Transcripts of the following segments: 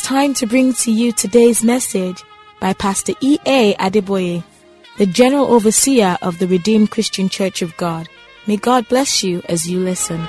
time to bring to you today's message by Pastor E.A. Adeboye, the General Overseer of the Redeemed Christian Church of God. May God bless you as you listen.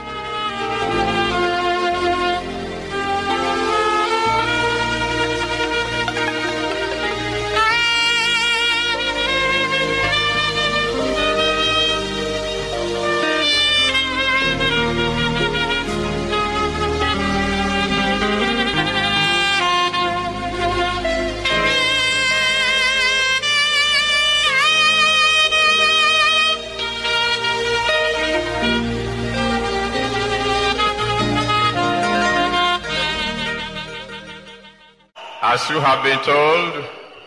As you have been told,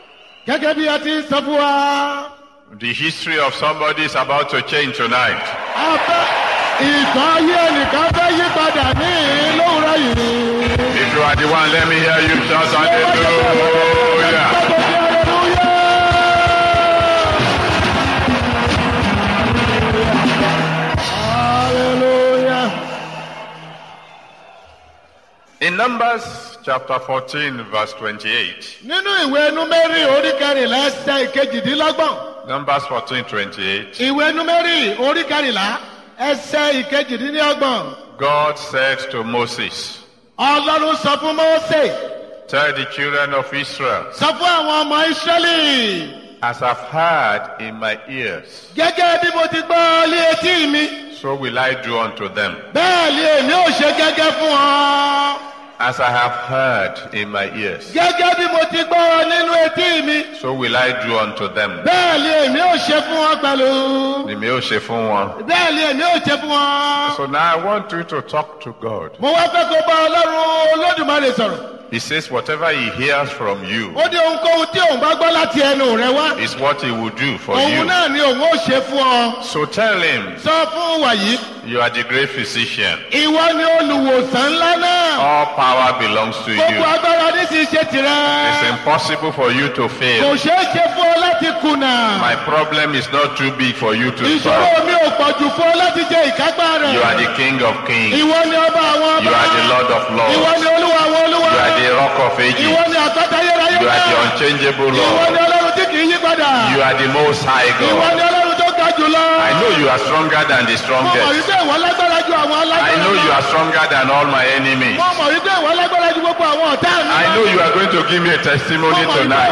the history of somebody is about to change tonight. If you are the one, let me hear you shout hallelujah. In Numbers chapter 14, verse 28. Numbers 14, 28. God said to Moses, tell the children of Israel, as I've heard in my ears, so will I do unto them. As I have heard in my ears, so will I do unto them. So now I want you to talk to God. He says whatever he hears from you is what he will do for you. So tell him, you are the great physician. All power belongs to you. It's impossible for you to fail. My problem is not too big for you to solve. You are the King of Kings. You are the Lord of Lords. You are the Rock of Ages. You are the unchangeable Lord. You are the Most High God. I know you are stronger than the strongest. I know you are stronger than all my enemies. I know you are going to give me a testimony tonight.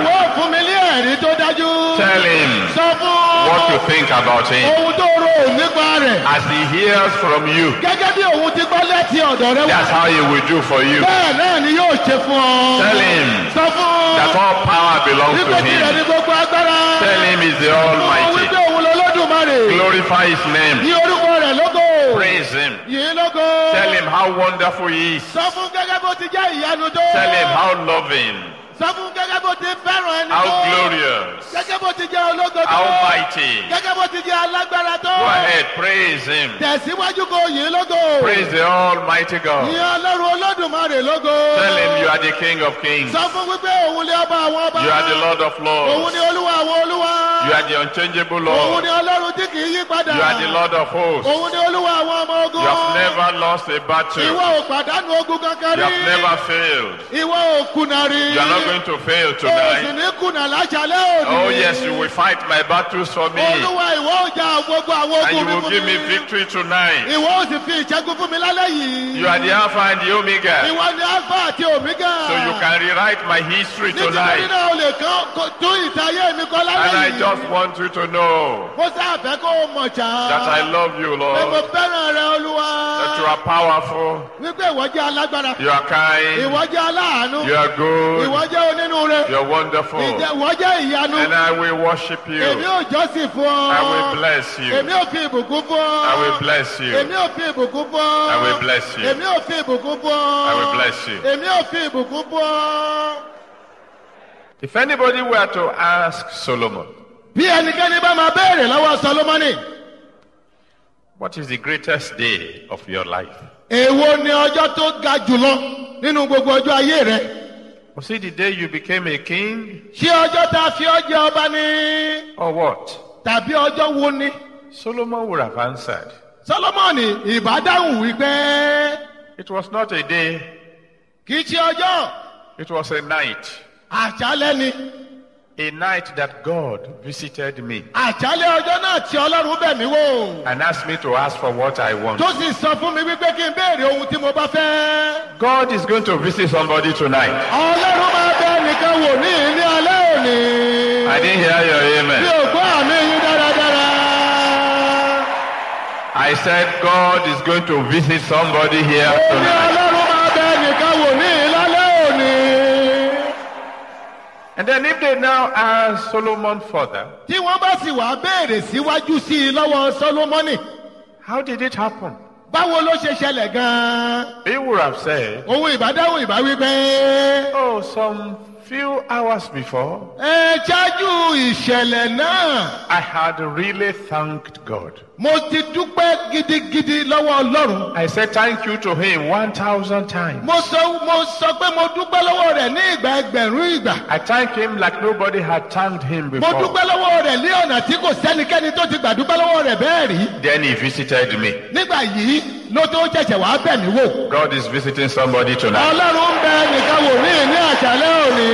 Tell him what you think about him. As he hears from you, that's how he will do for you. Tell him that all power belongs to him. Tell him he's the Almighty. Glorify his name. Praise him. Tell him how wonderful he is. Tell him how loving, how glorious, how mighty. Go ahead, praise him. Praise the Almighty God. Tell him you are the King of Kings. You are the Lord of Lords. You are the unchangeable Lord. You are the Lord of hosts. You have never lost a battle. You have never failed. You are not going to fail tonight. Oh yes, you will fight my battles for me. And you will give me victory tonight. You are the Alpha and the Omega. So you can rewrite my history tonight. And I just want you to know that I love you, Lord. That you are powerful. You are kind. You are good. You are wonderful. And I will worship you. I will bless you. I will bless you. I will bless you. I will bless you. If anybody were to ask Solomon, what is the greatest day of your life? Was it the day you became a king? Or what? Solomon would have answered, it was not a day. It was a night. Àṣálẹ́ ni. A night that God visited me. Àṣálẹ́ ọjọ́ náà tí Ọlọ́run bẹ̀ mí wò. And asked me to ask for what I want. Tó sì sọ fún mi wípé kí n béèrè ohun tí mo bá fẹ́. God is going to visit somebody tonight. Ọlọ́run máa bẹ̀ nìkan wò ní ilé alẹ́ òní. I didn't hear your amen. Mi ò gbọ́ àmì yín dáradára. I said God is going to visit somebody here tonight. Ọlọ́run máa bẹ̀ nìkan wò ní ilé alẹ́ òní. And then if they now ask Solomon further, Tí wọ́n bá sì wá béèrè síwájú sí i lọ́wọ́ Sólómọ́nì, how did it happen? báwo ló ṣe ṣẹlẹ̀ gan-an? He would have said, Ohun ìbádáhùn ìbá wípé. oh, some few hours before, Ṣáájú ìṣẹ̀lẹ̀ náà, I had really thanked God. mo ti dúpẹ́ gidigidi lọ́wọ́ Ọlọ́run. I said thank you to him 1,000 times. Mo sọ pé mo dúpẹ́ lọ́wọ́ rẹ̀ ní ìgbà ẹgbẹ̀rún ìgbà. I thanked him like nobody had thanked him Mo before. dúpẹ́ lọ́wọ́ rẹ̀ ní ọ̀nà tí kò sẹ́nikẹ́ni tó ti gbà dúpẹ́ lọ́wọ́ rẹ̀ bẹ́ẹ̀ rí. Then he visited me. Nígbà yìí ló tó ṣẹ̀ṣẹ̀ wá bẹ̀ mí wò. God is visiting somebody tonight. Ọlọ́run ń bẹ nìkan wò ní àṣálẹ́ òní.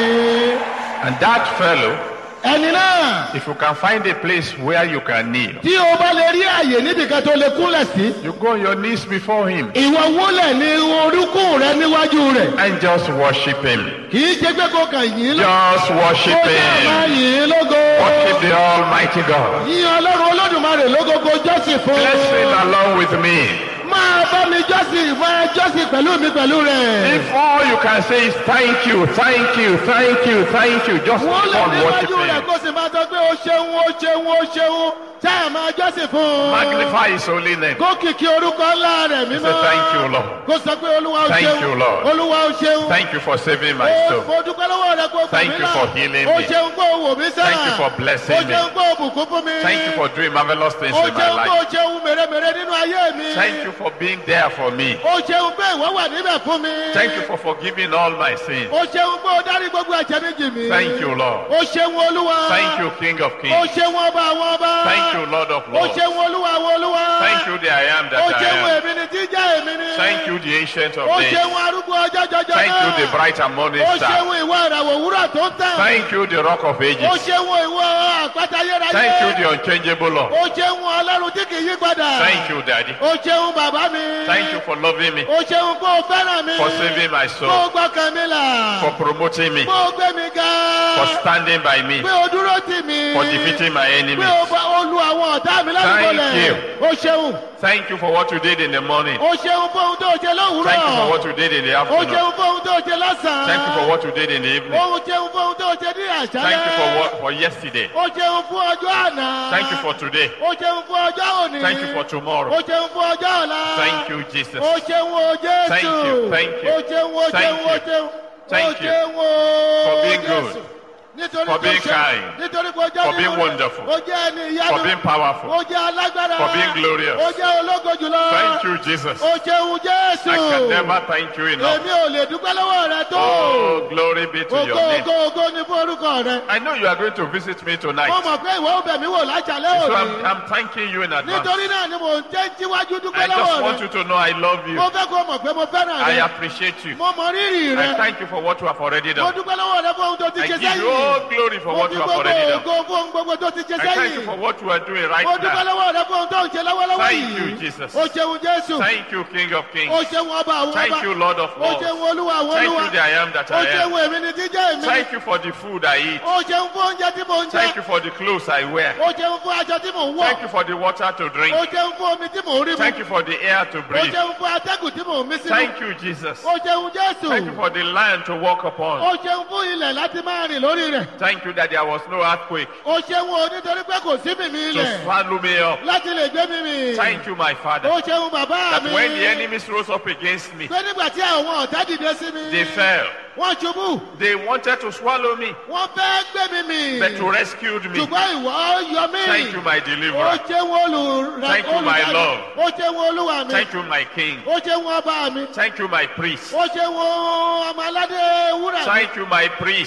And that fellow, Ẹni náà, if you can find a place where you can kneel, tí o bá lè rí àyè níbìkan tó lè kúnlẹ̀ sí, you go on your knees before him ìwọ wólẹ̀ ní orúnkún rẹ níwájú rẹ̀. and just worship him. Kì í ṣe pé kò kàn yín lọ. Just worship Kó jẹ́ máa him. yìn ín lógo. Worship the Almighty God. Yìn Ọlọ́run Olódùmarè lógo kó jọ́sìn fún. Let's sing along with me. Máa bá mi jọ́sìn, máa jọ́sìn pẹ̀lú mi pẹ̀lú rẹ̀. If all you can say is thank you, thank you, thank you, thank you, just Wọ́n lè come worship níwájú rẹ̀ him. kó sì máa sọ pé ó ṣeun, ó ṣeun, ó ṣeun. Ṣé ẹ̀ máa jọ́sìn fún? Magnify his holy name. Kó kìkì orúkọ ńlá rẹ̀ mímọ́. Say thank you, Lord. Kó sọ pé Olúwa ó Thank ṣeun. you, Lord. Olúwa ó ṣeun. Thank you for saving my soul. Mo dúpẹ́ lọ́wọ́ rẹ̀ kó gbà Thank mí you là. for healing Ó me. ṣeun kó wò mí sàn. Thank you for blessing Ó me. ṣeun kó bùkún fún mi. Thank you for doing marvelous things Ó in my ṣeun kó life. ṣeun mèremère nínú ayé mi. Thank you for being there for me. Ó ṣeun pé ìwọ wà níbẹ̀ fún mi. Thank you for forgiving all my sins. Ó ṣeun pé ó dárí gbogbo ẹ̀ṣẹ̀ mi jì mí. Thank you, Lord. Ó ṣeun Olúwa. Thank you, King of Ó Kings. ṣeun ọba àwọn ọba. Thank you, Lord of Ó Lords. ṣeun Olúwa àwọn Olúwa. Thank you, the I am Ó that I ṣeun am. èmi ni tí jẹ́ èmi ni. Thank you, the ancient of Ó days. ṣeun arúgbó ọjọ́ jọjọ náà. Thank you, the bright and morning Ó star. ṣeun ìwọ ìràwọ̀ òwúrọ̀ tó ń tàn. Thank you, the rock of Ó ages. ṣeun ìwọ àpáta ayérayé. Thank you, the unchangeable Lord. Ó ṣeun Ọlọ́run tí kì í yí padà. Thank you, Daddy. Ó ṣeun bàbá mi. Thank you for loving me, Ó ṣeun kó o fẹ́ràn mi. for saving my Kó soul, o gbọ́kàn mi là. for promoting me, Kó o gbé mi ga. for standing by me, Pé o dúró tì mí. for defeating my Pé enemies. o lu àwọn ọ̀tá mi lálùbọ̀lẹ̀. Thank you. Ó ṣeun. Thank you for what you did in the morning. Ó ṣeun fún ohun tó ṣe lówùúrọ̀. Thank you for what you did in the Ó afternoon. ṣeun fún ohun tó ṣe lọ́sàn-án. Thank you for what you did in the evening. Ó ṣeun fún ohun tó ṣe ní àṣálẹ́. Thank you for yesterday. Ó ṣeun fún ọjọ́ àná. Thank you for today. Ó ṣeun fún ọjọ́ òní. Thank you for tomorrow. Ó ṣeun fún ọjọ́ ọ̀la. Thank you, Jesus. Ó ṣeun o Jésù. Thank you, thank you. Ó ṣeun, ó Thank ṣeun, ó you. ṣeun. Thank you Ó ṣeun o for being Jésù. good, Nítorí for kò being ṣe- kind, nítorí kò jẹ́ for nínú being rẹ̀. wonderful, Ó jẹ́ ẹni ìyanu. for being powerful. Ó jẹ́ alágbára. for being glorious. Ó jẹ́ ológo jùlọ. Thank you, Jesus. Ó ṣeun Jésù. I can never thank you enough. Èmi ò lè dúpẹ́ lọ́wọ́ rẹ tó. Oh, glory be to your Ògo name. ògo ògo ni fún orúkọ rẹ. I know you are going to visit me Mo tonight. mọ̀ pé ìwọ ó bẹ̀ mí wò láṣálẹ́ So òní. I'm thanking you in advance. Nítorí náà ni mò ń jẹ́ jíwájú I dúpẹ́ just lọ́wọ́ want rẹ. you to know I love you. Mo fẹ́ kó mọ̀ pé mo fẹ́ràn I rẹ. appreciate you. Mo mọ rírì I rẹ. thank you for what you have already Mo done. dúpẹ́ lọ́wọ́ rẹ fún ohun tó ti I ṣe give you all sẹ́yìn. glory for Mo what fi you have gbogbo already done. ògo fún ohun gbogbo tó ti ṣe I thank you sẹ́yìn. for what you are doing right Mo dúpẹ́ now. lọ́wọ́ rẹ fún ohun tó ń ṣe lọ́wọ́lọ́wọ́ Thank yìí. you, Jesus. Ó ṣeun Jésù. Thank you, King of Ó Kings. ṣeun ọba àwọn ọba. Thank you, Lord of Ó Lords. ṣeun olúwa àwọn Thank olúwa. you, the I am that Ó I ṣeun am. èmi ni tí jẹ́ èmi. Thank you for the food I eat. Ó ṣeun fún oúnjẹ tí mò ń jẹ. Thank you for the clothes I wear. Ó ṣeun fún aṣọ tí mò ń wọ̀. Thank you for the water to drink. Ó ṣeun fún omi tí mò ń rí mu. Thank you for the air to Ó breathe. ṣeun fún atẹ́gùn tí mò ń mí sínú. Thank you, Jesus. Ó ṣeun Jésù. Thank you for the land to walk upon. Ó ṣeun fún ilẹ̀ láti máa rìn lórí rẹ̀. Thank you that there was no earthquake Ó ṣeun o nítorí pé kò sí mímí to ilẹ̀ swallow me up. láti lè gbé mímí. Thank you, my Father, Ó ṣeun bàbá that mi. when the enemies rose up against me, Pé nígbà tí àwọn ọ̀tá dìde sí mi. they fell. Wọ́n ṣubú. They wanted to swallow me, Wọ́n fẹ́ gbé mímí. but you rescued me. Ṣùgbọ́n ìwọ yọ mí. Thank you, my Ó deliverer. ṣeun Thank you, my Lord. Ó ṣeun olúwa mi. Thank you, my King. Ó ṣeun ọba mi. Thank you, my priest. Ó ṣeun ọmọ aládé wúrà mi. Thank you, my priest.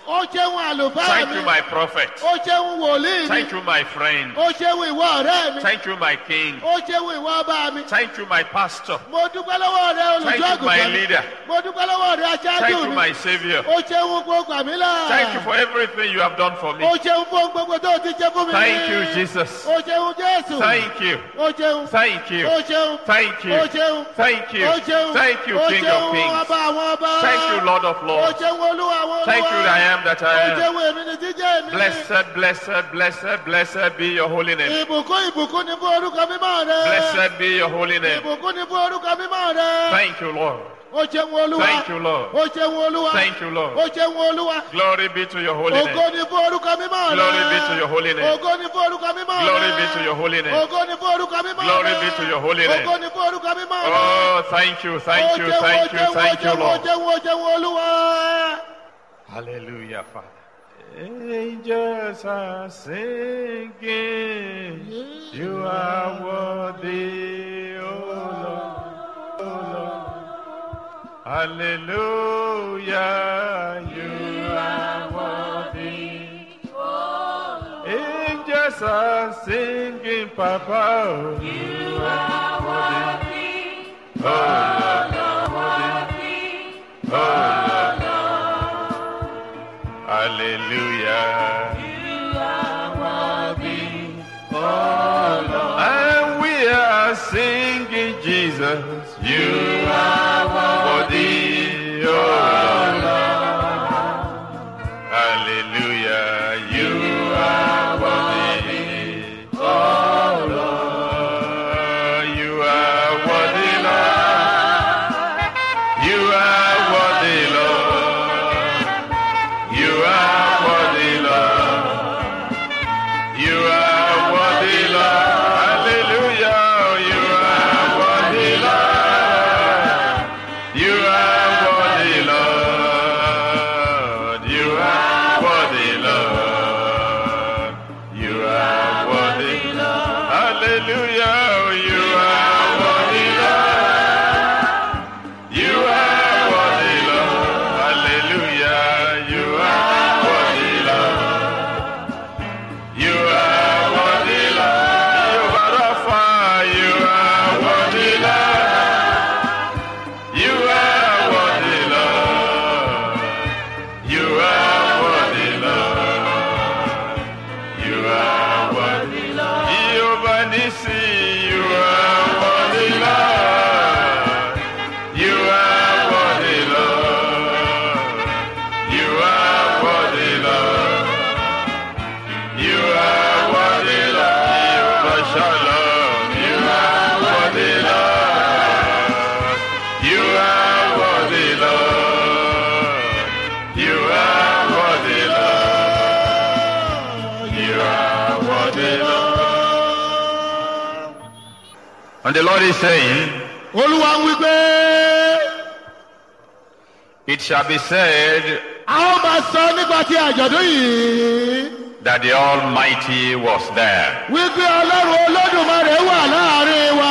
Ó ṣeun àlùfáà mi. Thank you, my prophet. Ó ṣeun wòlíì mi. Thank you, my friend. Ó ṣeun ìwọ ọ̀rẹ́ mi. Thank you, my king. Ó ṣeun ìwọ ọba mi. Thank you, my pastor. Mo dúpẹ́ lọ́wọ́ rẹ Thank olùṣọ́ you, my àgùntàn mi. leader. Mo dúpẹ́ lọ́wọ́ rẹ aṣáájú Thank you, mi. my savior. Ó ṣeun gbogbo àmì là. Thank you for everything you have done for me. Ó ṣeun fún gbogbo tó ti ṣe fún mi. Thank you, Jesus. Ó ṣeun Jésù. Thank you. Ó ṣeun. Thank you. Ó ṣeun. Thank you. Ó ṣeun. Thank you. Ó ṣeun. Thank you, Ó King ṣeun of Kings. ọba àwọn ọba. Thank you, Lord of Ó Lords. ṣeun olúwa àwọn olúwa. Thank you, I am that I Ó am. ṣeun èmi ni jíjẹ́ èmi ni. Blessed, blessed, blessed, blessed be your holy name. Ìbùkún ni fún orúkọ mímọ́ rẹ. Blessed be your holy name. Ìbùkún ni fún orúkọ mímọ́ rẹ. Thank you, Lord. Ó ṣeun olúwa. Thank you, Lord. Ó ṣeun olúwa. Thank you, Lord. Ó ṣeun olúwa. Glory be to your holy Ògo name. ni fún orúkọ mímọ́ rẹ. Glory be to your holy name. Ògo ni fún orúkọ mímọ́ rẹ. Glory be to your holy name. Ògo ni fún orúkọ mímọ́ rẹ. Glory be to your holy name. Ògo ni fún orúkọ mímọ́ rẹ. Oh, thank you, thank you, thank you, thank you, Lord. Ó ṣeun olúwa. Hallelujah, Father. Angels are singing, you are worthy, O Lord, O Lord. Hallelujah, you are worthy. Angels are singing, Papa, you are worthy, O Lord, O Lord. Hallelujah. You are worthy, oh Lord. And we are singing, Jesus. You are worthy, oh Lord. Hallelujah. You are worthy, oh Lord. You are worthy, Lord. You are worthy, Lord. You are worthy, Lord. You are worthy, Lord. Hallelujah. You are worthy, Lord. You are worthy, Lord. You are worthy, Lord. You are worthy, Lord. Hallelujah. You are worthy, Lord. You are worthy, Lord. Hallelujah. You are worthy, Lord. You are worthy, Lord. You are Rapha. You are worthy, Lord. You are worthy, Lord. You are worthy, Lord. You are worthy, Lord. Jehovah Nissi. You are worthy, Lord. You are worthy, Lord. You are worthy, Lord. You are worthy, Lord. Jehovah Shalom. You are worthy, Lord. You are worthy, Lord. You are worthy, Lord. You are worthy, Lord. And the Lord is saying, Olúwa ń wí pé. it shall be said A ó máa sọ nípa ti àjọ̀dún yìí. that the Almighty was there. Wípé Ọlọ́run Olódùmarè wà láàrin wa.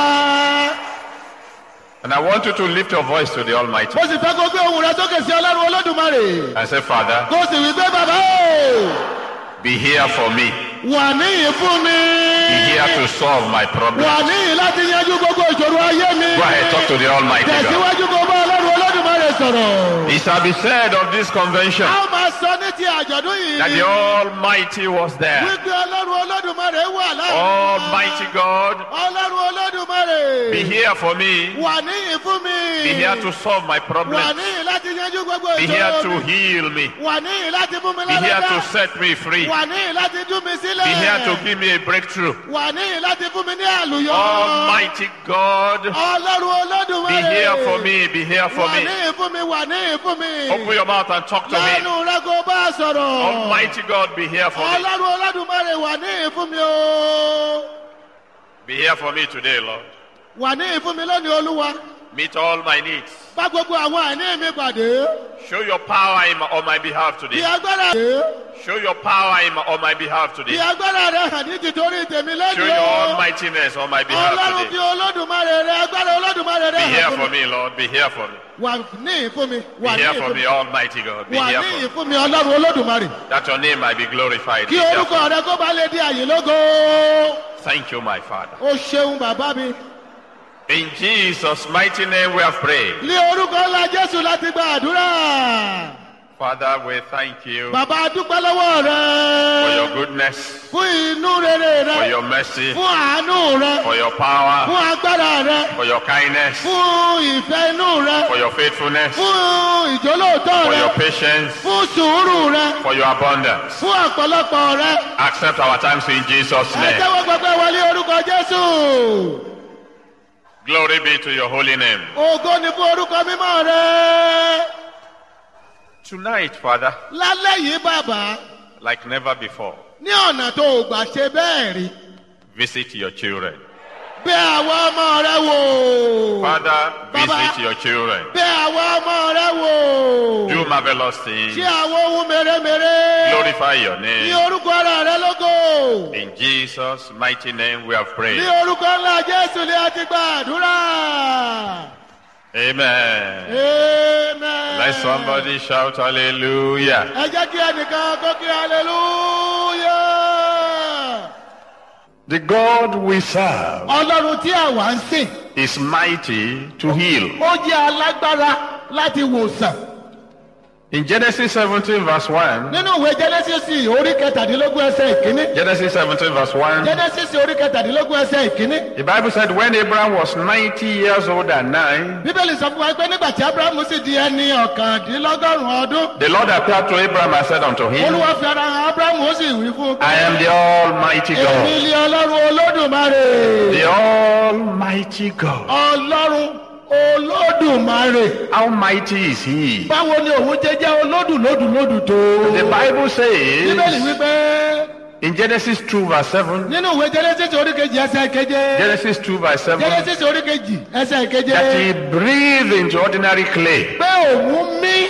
And I want you to lift your voice to the Almighty Mo sì fẹ́ kó gbé ohùn rẹ sókè sí Ọlọ́run Olódùmarè. and say, Father, Kó sì wí pé bàbá o, be here for me. wà níyì fún mi. Be here to solve my problem. Wà níyì láti yanjú gbogbo ìṣòro ayé mi. Go ahead, talk to the Almighty God. Tẹ̀síwájú kó bá Ọlọ́run Olódùmarè sọ̀rọ̀. It shall be said of this convention A ó máa sọ ní ti àjọ̀dún yìí. that the Almighty was there. Wípé Ọlọ́run Olódùmarè wà láàrin wa. Almighty God, Ọlọ́run Olódùmarè. be here for me. Wà níyì fún mi. Be here to solve my Wà problem. níyì láti yanjú gbogbo Be here ìṣòro to mi. heal me. Wà níyì láti fún mi Be here lálẹ́ to dá. set me free. Wà níyì láti tú mi sílẹ̀. Be here to give me a breakthrough. Wà níyì láti fún mi ní àlùyọ. Almighty God, Ọlọ́run Olódùmarè. be here for me. Be here for Wà me. níyì fún mi, wà níyì fún mi. Open your mouth and talk to me. Lẹ́nu rẹ kó bá a sọ̀rọ̀. Almighty God, be here for me. Ọlọ́run Olódùmarè wà níyì fún mi o. Be here for me today, Lord. Wà níyì fún mi lónìí Olúwa. Meet all my needs. Bá gbogbo àwọn àní mi pàdé. Show your power on my behalf Fi today. agbára rẹ̀. Show your power on my behalf Fi today. agbára rẹ̀ hàn ní tìtorí tèmi Show lẹ́nu. your almightiness on my behalf Ọlọ́run fi today. Olódùmarè rẹ̀ agbára Olódùmarè Be rẹ̀ here hàn for fún mi. me, Lord. Be here for me. Wà níyìn fún mi. Be Wà here níyìn for fún me, mi. Almighty God. Be Wà here níyìn for fún me. mi Ọlọ́run Olódùmarè. That your name might be glorified. Be Kí here orúkọ for me. rẹ̀ kó bá lè di àyè lógo. Thank you, my Father. O ṣeun bàbá mi. In Jesus' mighty name we have prayed. Ní orúkọ ńlá Jésù láti gba àdúrà. Father, we thank you Bàbá dúpẹ́ lọ́wọ́ for your rẹ̀. goodness, Fún inú rere for rẹ̀. your mercy, Fún àánú rẹ̀. for your power, Fún agbára rẹ̀. for your kindness, Fún ìfẹ́ inú rẹ̀. for your faithfulness, Fún ìjólóòtọ́ for your rẹ̀. patience, Fún sùúrù rẹ̀. for your abundance. Fún ọ̀pọ̀lọpọ̀ rẹ̀. Accept our thanks in Jesus' Ẹ name. jẹ́wọ́ gbogbo wọlé orúkọ Jésù. Glory be to your holy name. Ògo ni fún orúkọ mímọ́ rẹ̀. Tonight, Father, Lálẹ́ yìí bàbá. like never before, Ní ọ̀nà tó o gbà ṣe bẹ́ẹ̀ rí. visit your children. Bẹ̀ àwọn ọmọ rẹ wò. Father, Baba. visit your children. Bẹ̀ àwọn ọmọ rẹ wò. Do marvelous things. Ṣé àwọn ohun mèremère. Glorify your Ní name. orúkọ ara rẹ lógo. In Jesus' mighty name we have Ní prayed. orúkọ ńlá Jésù ni a ti gba àdúrà. Amen. Amen. Let somebody shout hallelujah. Ẹ jẹ́ kí ẹnìkan kó kí hallelujah. The God we serve Ọlọ́run tí àwa ń sìn. is mighty to heal. Ó jẹ́ alágbára láti wòsàn. In Genesis 17 verse 1, Nínú ìwé Genesis orí kẹtàdínlógún ẹsẹ̀ ìkíní. Genesis 17 verse 1, Genesis orí kẹtàdínlógún ẹsẹ̀ ìkíní. the Bible said when Abraham was 90 years old and 9, Bíbélì sọ fún wa pé nígbà tí Ábúráhámù sì di ẹni ọ̀kàndínlọ́gọ́rùn-ún ọdún. the Lord appeared to Abraham and said unto him, Olúwa fi ara hàn Ábúráhámù ó sì wí fún un pé. I am the Almighty Èmi God. ni Ọlọ́run Olódùmarè. The Almighty God. Ọlọ́run Olódùmarè. How mighty is He? Báwo ni òun jẹ́ olódùlódùlódù tó? The Bible Bíbélì says wípé in Genesis 2 verse 7, nínú ìwé Genesis orí kejì ẹsẹ̀ keje. Genesis 2 verse 7, Genesis orí kejì ẹsẹ̀ keje. that He breathed into ordinary clay Pé òun mí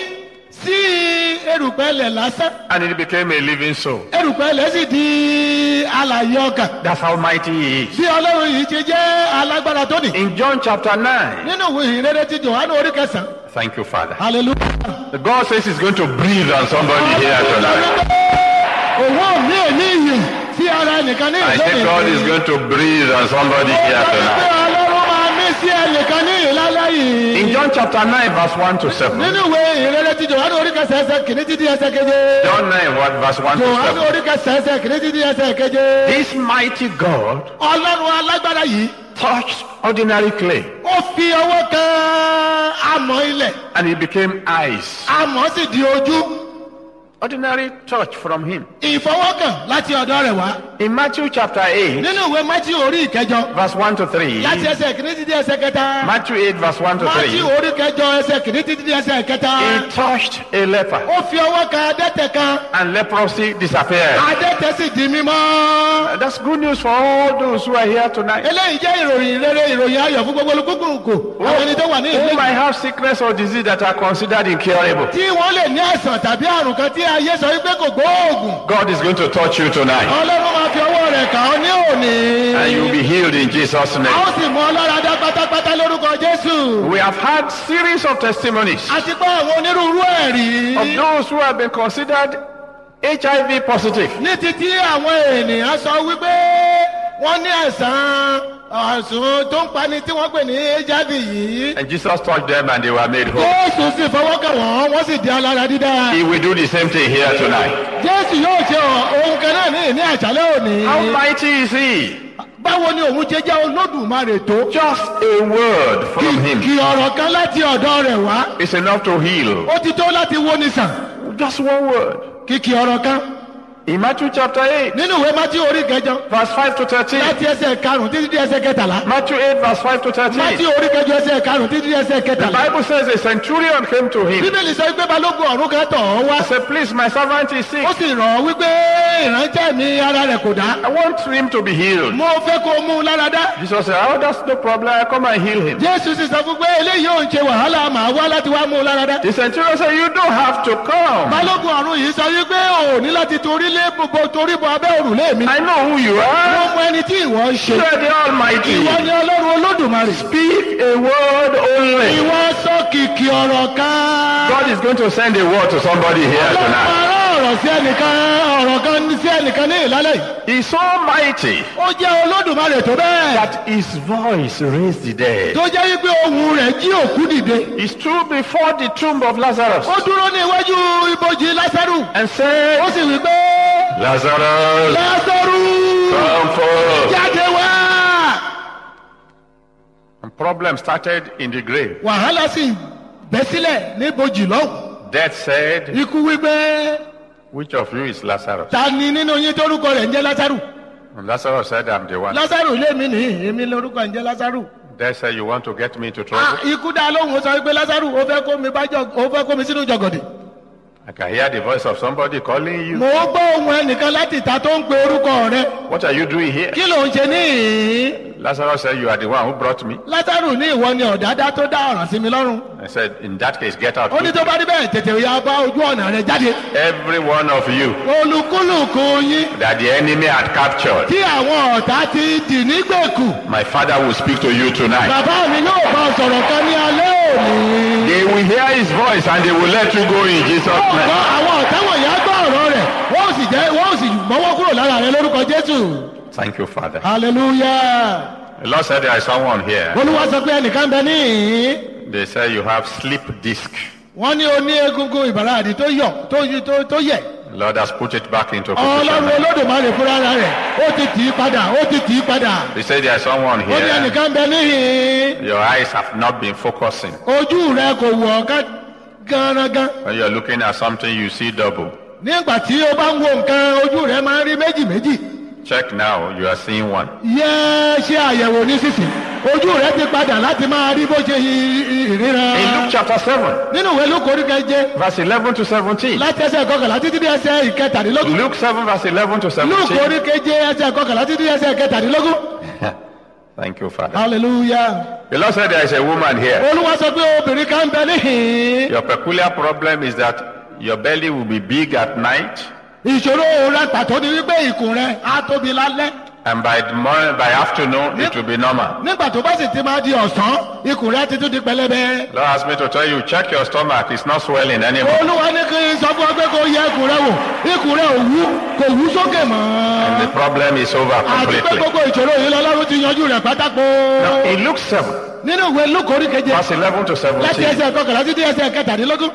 sí erùpẹ̀ ilẹ̀ lásán. and it became a living soul. Erùpẹ̀ ilẹ̀ sì di alààyè ọkàn. That's how mighty He is. Bí Ọlọ́run yìí ti jẹ́ alágbára tó nì. In John chapter 9, Nínú ìwé ìhìnrere ti Jòhánù orí kẹsàn-án. thank you, Father. Hallelujah. The God says He's going to breathe on somebody here tonight. Òun ò ní èyí yìí sí ara ẹnìkan ní I say God is going to breathe on somebody here Ó sọ pé tonight. Ọlọ́run máa mí sí ẹnìkan ní ìlálẹ́ yìí. In John chapter 9 verse 1 to 7, Nínú ìwé ìhìnrere ti Jòhánù orí kẹsàn-án ẹsẹ̀ kìíní títí ẹsẹ̀ keje. John 9 what, verse 1 to Jòhánù 7, orí kẹsàn-án ẹsẹ̀ kìíní títí ẹsẹ̀ keje. this mighty God Ọlọ́run alágbára yìí touched ordinary clay ó fi ọwọ́ kan amọ̀ ilẹ̀. and it became eyes. Amọ̀ sì di ojú. Ordinary touch from Him. Ìfọwọ́kàn láti ọ̀dọ̀ rẹ̀ wá. In Matthew chapter 8 Nínú ìwé Mátíù orí ìkẹjọ. verse 1 to 3, Láti ẹsẹ̀ kìíní títí ẹsẹ̀ kẹta. Matthew 8 verse 1 to 3, Mátíù orí kẹjọ ẹsẹ̀ kìíní títí ẹsẹ̀ kẹta. He touched a leper Ó fi ọwọ́ kan adẹ́tẹ̀ kan. and leprosy disappeared. Adẹ́tẹ̀ sì di mímọ́. That's good news for all those who are here tonight. Eléyìí jẹ́ ìròyìn rere ìròyìn ayọ̀ fún gbogbo olùkúkúrúkù. Àwọn ẹni tó wà ní Who ìlú. might have sickness or disease that are considered incurable. Tí wọ́n lè ní àìsàn tàbí àrùn kan tí ayé sọ wípé kò gbóògùn. God is going to touch you tonight Ọlọ́run máa fi ọwọ́ rẹ̀ kàn ọ́ ní òní. and you'll be healed in Jesus' A ó name. sì mú ọlọ́ra dá pátápátá lórúkọ Jésù. We have had series of testimonies Àti pé àwọn onírúurú ẹ̀rí. of those who have been considered HIV positive. Ní títí àwọn ènìyàn sọ wípé wọ́n ní àìsàn tó ń pani tí wọ́n pè ní HIV yìí. And Jesus touched them and they were made whole. Jésù sì fọwọ́ kàn wọ́n sì di alára dídá. He will do the same thing here tonight. Jésù yóò ṣe ohun kan náà ní àṣálẹ́ òní. How mighty is He? Báwo ni òun ṣe jẹ́ Olódùmarè tó? Just a word from Him Kì ọ̀rọ̀ kan láti ọ̀dọ̀ rẹ̀ wá. is enough to heal. Ó ti tó láti wo ni sàn. Just one word. Kìkì ọ̀rọ̀ kan. In Matthew chapter 8, nínú ìwé Matthew orí kẹjọ verse 5 to 13. láti ẹsẹ̀ karùn-ún títí dé ẹsẹ̀ kẹtàlá. Matthew 8, verse 5 to 13. Matthew orí kẹjọ ẹsẹ̀ karùn-ún títí dé ẹsẹ̀ The kẹtàlá. Bible says a centurion came to him. Bíbélì sọ pé balógun ọ̀rún kan tọ̀ ọ́ wá. He said, please, my servant is sick. Ó sì rọ̀ ọ́ wípé ìránṣẹ́ mi ara rẹ̀ kò dá. I want him to be healed. Mo fẹ́ kó mú un lára dá. Jesus said, oh, that's no problem. I come and heal him. Jésù sì sọ fún pé eléyìí ò ń ṣe wàhálà màá wá láti wá mú un lára dá. The centurion said, you don't have to come. Balógun ọ̀run yìí sọ wípé ò ní láti torí bọ abẹ́ òrùlé mi. I know who you Mo are. mọ ẹni tí ìwọ ń ṣe. You are the Almighty. Ìwọ ni Ọlọ́run Olódùmarè. Speak a word only. Ìwọ sọ kìkì ọ̀rọ̀ kan. God is going to send a word to somebody here Ọlọ́run tonight. máa rán ọ̀rọ̀ sí ẹnìkan ní ìlálẹ̀ yìí. He's so mighty Ó jẹ́ Olódùmarè tó bẹ́ẹ̀. that his voice raised the dead. Tó jẹ́ wípé ohùn rẹ̀ jí òkú dìde. He stood before the tomb of Lazarus Ó dúró ní iwájú ibojì Lásárù. and Ó said, sì wí pé Lazarus, Lásárù come forth. jáde wá. And problem started in the grave. Wàhálà sì bẹ́ sílẹ̀ ní ibojì lọ́hùn. Death said, Ikú wí pé which of you is Lazarus? ta ni nínú yín tórúkọ rẹ̀ ń jẹ́ Lásárù? And Lazarus said, I'm the one. Lásárù ilé mi nìyí, èmi lórúkọ ń jẹ́ Lásárù. Death said, you want to get me into trouble? Ikú dá lóhùn ó sọ wípé Lásárù ó fẹ́ kó mi sínú jọ̀gọ̀dì. I can hear the voice of somebody calling you. Mo gbọ́ ohùn ẹnìkan láti ìta tó ń pe orúkọ rẹ̀. What are you doing here? Kí ló ń ṣe níhìn-ín? Lazarus said, you are the one who brought me. Lásárù ní ìwọ ni ọ̀dádá tó dá ọ̀ràn sí mi lọ́rùn. I said, in that case, get out. Ó ní tó bá rí bẹ́ẹ̀ tètè ya bá ojú ọ̀nà rẹ̀ jáde. Every one of you Olúkúlùkù yín that the enemy had captured, tí àwọn ọ̀tá ti dì nígbèkù. my father will speak to you tonight. Bàbá mi yóò bá ọ sọ̀rọ̀ kan ní alẹ́ òní. They will hear his voice and they will let you go in Jesus' Ó gbọ́ name. àwọn ọ̀tá wọ̀nyí á gbọ́ ọ̀rọ̀ rẹ̀. Wọ́n ò sì mọ́wọ́ kúrò lára rẹ̀ lórúkọ Jésù. Thank you, Father. Hallelujah. The Lord said there is someone here. Olúwa sọ pé ẹnìkan bẹ níhìn-ín. They say you have sleep disc. Wọ́n ní o ní egungun ìbàràdì tó yẹ̀. The Lord has put it back into position. Ọlọ́run Olódùmarè fúnra rẹ̀ ó ti tì í padà. They say there is someone Ó ní here. ẹnìkan bẹ níhìn-ín. Your eyes have not been focusing. Ojú rẹ kò wọ̀ ká gánragán. When you are looking at something, you see double. Nígbà tí o bá ń wo nǹkan ojú rẹ máa ń rí méjì. Check now, you are seeing one. Ṣe àyẹ̀wò nísinsìnyí. Ojú rẹ ti padà láti máa rí bó ṣe ìríran. In Luke chapter 7, Nínú ìwé Lúùkù orí keje verse 11 to 17. láti ẹsẹ̀ kọkànlá títí dé ẹsẹ̀ ìkẹtàdínlógún. Luke 7, verse 11 to Lúùkù 17. orí keje ẹsẹ̀ kọkànlá títí dé ẹsẹ̀ ìkẹtàdínlógún. Thank you, Father. Hallelujah. The Lord said there is a woman here. Olúwa sọ pé obìnrin kan bẹ níhìn-ín. Your peculiar problem is that your belly will be big at night, Ìṣòro rẹ pàtó ni wípé ikùn rẹ á tóbi lálẹ́. and by the morning, by afternoon, it will be normal. Nígbà tó bá sì ti máa di ọ̀sán, ikùn rẹ ti tún di pẹlẹbẹ. Lord asked me to tell you, check your stomach. It's not swelling anymore. Olúwa ní kí n sọ fún ọ pé kó yẹ ikùn rẹ wò. Ikùn rẹ kò wú sókè mọ́. The problem is over Àti pé completely. gbogbo ìṣòro yìí lọ́lọ́run ti yanjú rẹ̀ pátákó. Now, in Luke 7, Nínú ìwé Lúùkù orí keje verse 11 to láti 17, ẹsẹ̀ kọkànlá títí ẹsẹ̀ kẹtàdínlógún.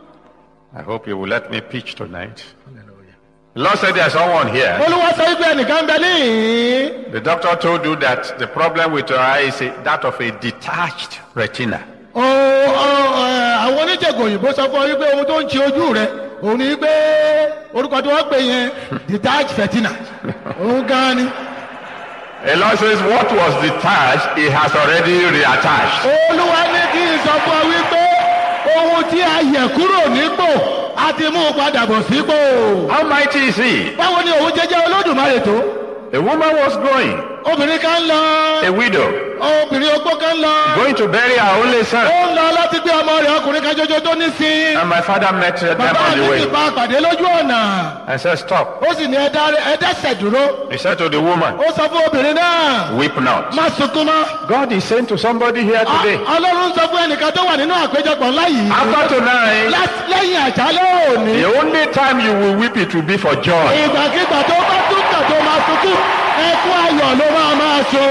I hope you will let me pitch tonight. The Lord said there's someone here. Olúwa sọ wípé ẹnìkan bẹ níhìn-ín. The doctor told you that the problem with your eye is that of a detached retina. Àwọn oníṣègùn òyìnbó sọ fún ọ wípé ohun tó ń ṣe ojú rẹ òun ni wípé orúkọ tí wọ́n pè yẹn detached retina. Òun gan ni. The Lord says what was detached, it has already reattached. Olúwa ní kí n sọ fún ọ wípé ohun tí a yẹ kúrò nípò a ti mú un padà bọ̀ sípò. How mighty is he? Báwo ni òun jẹ́jẹ́ Olódùmarè tó? A woman was going, Obìnrin kan ń lọ. a widow, Obìnrin opó kan ń lọ. going to bury her only son. Ó ń lọ láti gbé ọmọ rẹ̀ ọkùnrin kan ṣoṣo tó ní sí. And my father met them Bàbá on the mi ti way bá a pàdé lójú ọ̀nà. and said, stop. Ó sì ní ẹ̀dẹ́sẹ̀ dúró. He said to the woman, Ó sọ fún obìnrin náà. weep not. Má sunkún mọ́. God is saying to somebody here today, Ọlọ́run sọ fún ẹnìkan tó wà nínú àpéjọpọ̀ ńlá yìí. after tonight, Lẹ́yìn àjálẹ̀ òní. the only time you will weep, it will be for joy. Ìgbàkigbà tó bá tún kà tó máa sunkún. Ẹkún ayọ̀ ló máa so.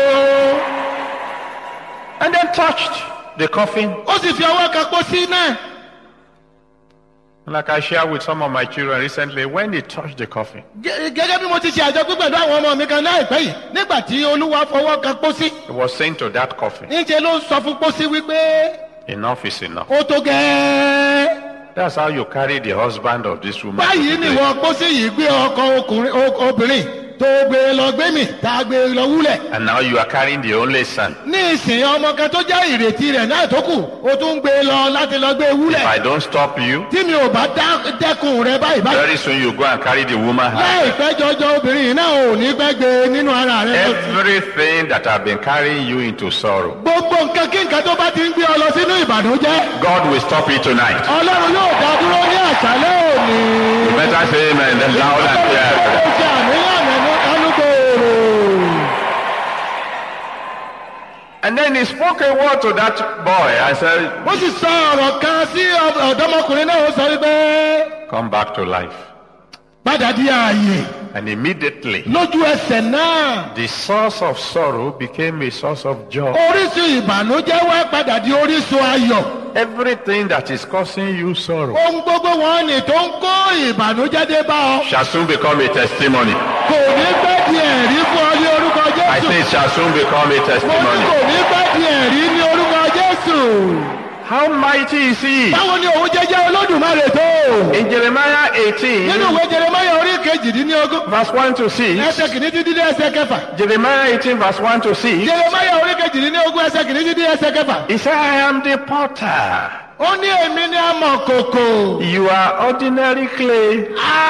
And then touched the coffin. Ó sì fi ọwọ́ kan pósí náà. Like I shared with some of my children recently, when they touched the coffin, Gẹ́gẹ́ bí mo ti ṣe àjọpín pẹ̀lú àwọn ọmọ mi kan láìpẹ́ yìí. Nígbà tí Olúwa fọwọ́ kan pósí. he was saying to that coffin, Níṣẹ́ ló sọ fún pósí wípé enough is enough. ó tó gẹ́ẹ́. That's how you carry the husband of this woman. Báyìí ni wọ́n pósí yìí gbé ọkọ obìnrin tó gbé lọ gbé mi tá a gbé lọ wúlẹ̀. And now you are carrying the only son. Ní ìsìn ọmọ kan tó jẹ́ ìrètí rẹ̀ náà tó kù ó tún gbé lọ láti lọ gbé wúlẹ̀. If I don't stop you, tí mi ò bá dẹ́kun rẹ báyìí. very soon you go and carry the woman. Láìpẹ́ jọjọ obìnrin náà ò ní pẹ́ gbé nínú ara rẹ. Everything that have been carrying you into sorrow, gbogbo nǹkan kí nǹkan tó bá ti ń gbé ọ lọ sínú ìbànújẹ́. God will stop it tonight. Ọlọ́run yóò dá dúró ní àṣálẹ́ òní. You better say amen then loud and clear. And then he spoke a word to that boy. I said, ó sì sọ ọ̀rọ̀ kan sí ọ̀dọ́mọkùnrin náà ó sọ wípé. come back to life. Padà di ààyè. And immediately, lójú ẹsẹ̀ náà. the source of sorrow became a source of joy. Orísun ìbànújẹ́ wá padà di orísun ayọ̀. Everything that is causing you sorrow ohun gbogbo wọn ni tó ń kó ìbànújẹ́ dé bá ọ. shall soon become a testimony. kò ní pẹ́ di ẹ̀rí fún ọ ní orúkọ Jésù. I say it shall soon become a mo ní testimony. kò ní pẹ́ di ẹ̀rí ní orúkọ Jésù. How mighty is he? báwo ni òun jẹ́jẹ́ Olódùmarè tó? In Jeremiah 18, nínú ìwé Jeremáyà orí kejìdínlógún. verse 1 to 6, ẹsẹ̀ kìíní títí dé ẹsẹ̀ kẹfà. Jeremiah 18, verse 1 to 6, Jeremáyà orí kejìdínlógún ẹsẹ̀ kìíní títí dé ẹsẹ̀ kẹfà. he said, I am the potter. ó ní èmi ni amọ̀kòkò. You are ordinary clay,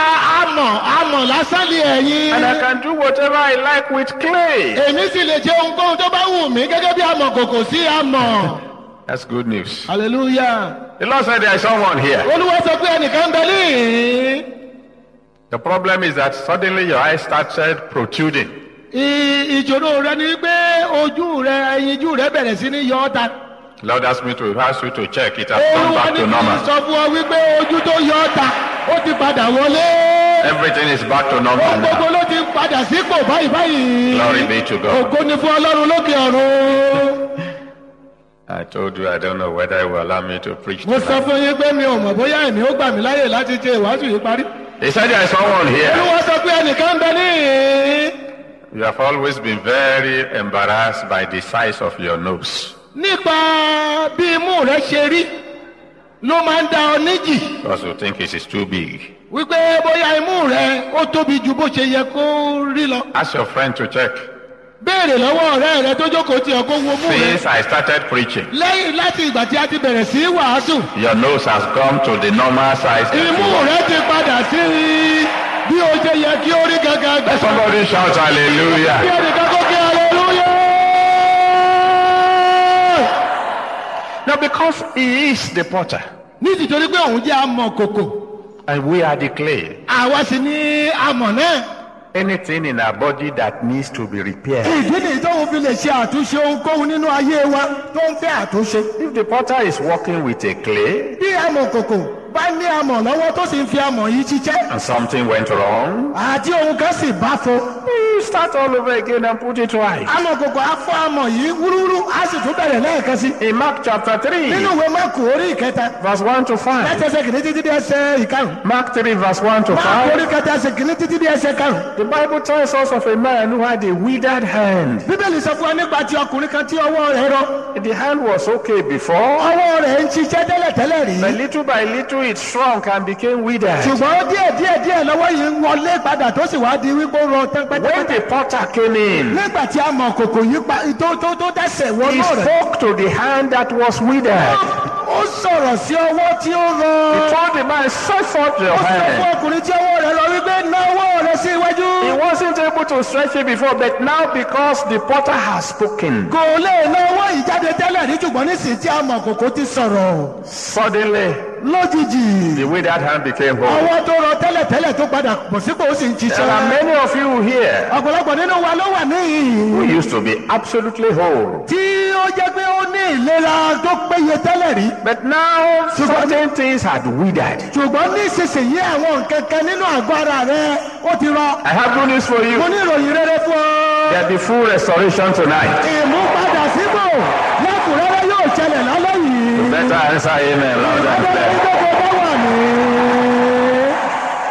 amọ̀ lásán ni ẹ̀yin. and I can do whatever I like with clay. èmi sì lè ṣe ohunkóhun tó bá wù mí gẹ́gẹ́ bí amọ̀kòkò sí amọ̀. That's good news. Hallelujah. The Lord said there is someone here. Olúwa sọ pé ẹnìkan bẹ níhìn-ín. The problem is that suddenly your eyes started protruding. ìṣòro rẹ ni pé ojú rẹ ẹyinjú rẹ bẹ̀rẹ̀ sí ní yọ ọ́ ta. Lord asked me to ask you to check it has gone Olúwa back ní to kí n normal. sọ fún ọ wípé ojú tó yọ ọ́ ta ó ti padà wọlé. Everything is back to normal ohun gbogbo now. ló ti padà sípò báyìí. Glory be to God. ògo ni fún Ọlọ́run lókè ọ̀run. I told you I don't know whether He will allow me to preach mo sọ tonight. fún yín pé mi ò mọ̀ bóyá ẹ̀mí ó gbà mí láyè láti ṣe ìwàásù yìí parí. He said there is someone here. Olúwa sọ pé ẹnìkan bẹ níhìn-ín. You have always been very embarrassed by the size of your nose. nípa bí imú rẹ ṣe rí ló máa ń da ọ níjì. Because you think it is too big. wípé bóyá imú rẹ ó tóbi ju bó ṣe yẹ kó rí lọ. Ask your friend to check. béèrè lọ́wọ́ ọ̀rẹ́ rẹ tó jókòó tí ọkọ wo mú rẹ. Since I started preaching, lẹ́yìn láti ìgbà tí a ti bẹ̀rẹ̀ sí í wàásù. your nose has come to the normal size. that you imú want. rẹ ti padà sí bí ó ṣe yẹ kí ó rí gangan. Let somebody shout bí hallelujah. ẹnìkan kó kí hallelujah. Now because He is the potter nítorí pé òun jẹ́ amọ̀kòkò and we are the clay, àwa sì ní amọ̀ náà. anything in our body that needs to be repaired. ìdí nìyí tó ń fi lè ṣe àtúnṣe ohunkóhun nínú ayé wa tó ń fẹ́ àtúnṣe. If the potter is working with a clay bí amọ̀kòkò bá ní amọ̀ lọ́wọ́ tó sì ń fi amọ̀ yìí ṣiṣẹ́. and something went wrong, àti ohun kan sì bá fo. you start all over again and put it right. amọ̀kòkò á fọ́ amọ̀ yìí wúrúwúrú á sì tún bẹ̀rẹ̀ lẹ́ẹ̀kan sí. In Mark chapter 3, nínú ìwé Máàkù orí ìkẹta verse 1 to 5. ẹsẹ̀ kìíní títí dé ẹsẹ̀ ìkarùn. Mark 3, verse 1 to Máàkù 5. orí ìkẹta ẹsẹ̀ kìíní títí dé ẹsẹ̀ karùn. The Bible tells us of a man who had a withered hand. bíbélì sọ fún wa nípa ti ọkùnrin kan tí ọwọ́ rẹ̀ rọ. The hand was okay before, ọwọ́ rẹ̀ ń ṣiṣẹ́ tẹ́lẹ̀tẹ́lẹ̀ rí. but little by little it shrunk and became withered. ṣùgbọ́n díẹ̀ lọ́wọ́ yìí ń wọlé padà tó sì wá di wípé ó rọ tán When pẹ́tẹ́pẹ́tẹ́. the potter came in, nígbà tí amọ̀kòkò yìí tó dẹ́sẹ̀ he wọnú rẹ̀. spoke to the hand that was withered. ó sọ̀rọ̀ sí ọwọ́ tí ó rọ. He told the man, stretch forth your ó sọ fún hand. ọkùnrin tí ọwọ́ rẹ̀ lọ wípé ná ọwọ́ rẹ̀ sí iwájú. He wasn't able to stretch it before, but now because the potter has spoken, kò lè ná ọwọ́ yìí jáde tẹ́lẹ̀ rí ṣùgbọ́n nísìnyí tí amọ̀kòkò ti sọ̀rọ̀. suddenly lójijì the withered hand became whole. ọwọ́ tó rọ tẹ́lẹ̀tẹ́lẹ̀ tó padà bọ̀ sípò ó sì ń There are ṣiṣẹ́. many of you here ọ̀pọ̀lọpọ̀ nínú wa ló wà who níhìn-ín. used to be absolutely whole, tí ó jẹ́ pé ó ní ìlera tó péye tẹ́lẹ̀ rí. but now certain things had withered. ṣùgbọ́n nísinsìnyí àwọn nǹkan kan nínú àgọ́ ara rẹ̀ ó ti rọ. I have good news for you. mo ní ìròyìn rere fún ọ. There'll be full restoration tonight. ìmúpadà síbò lẹ́kùnrẹ́rẹ́ yóò ṣẹlẹ̀ lálẹ́ yìí. Better answer amen. Louder and ọjọ́ clear. ìjọba bá wà ní.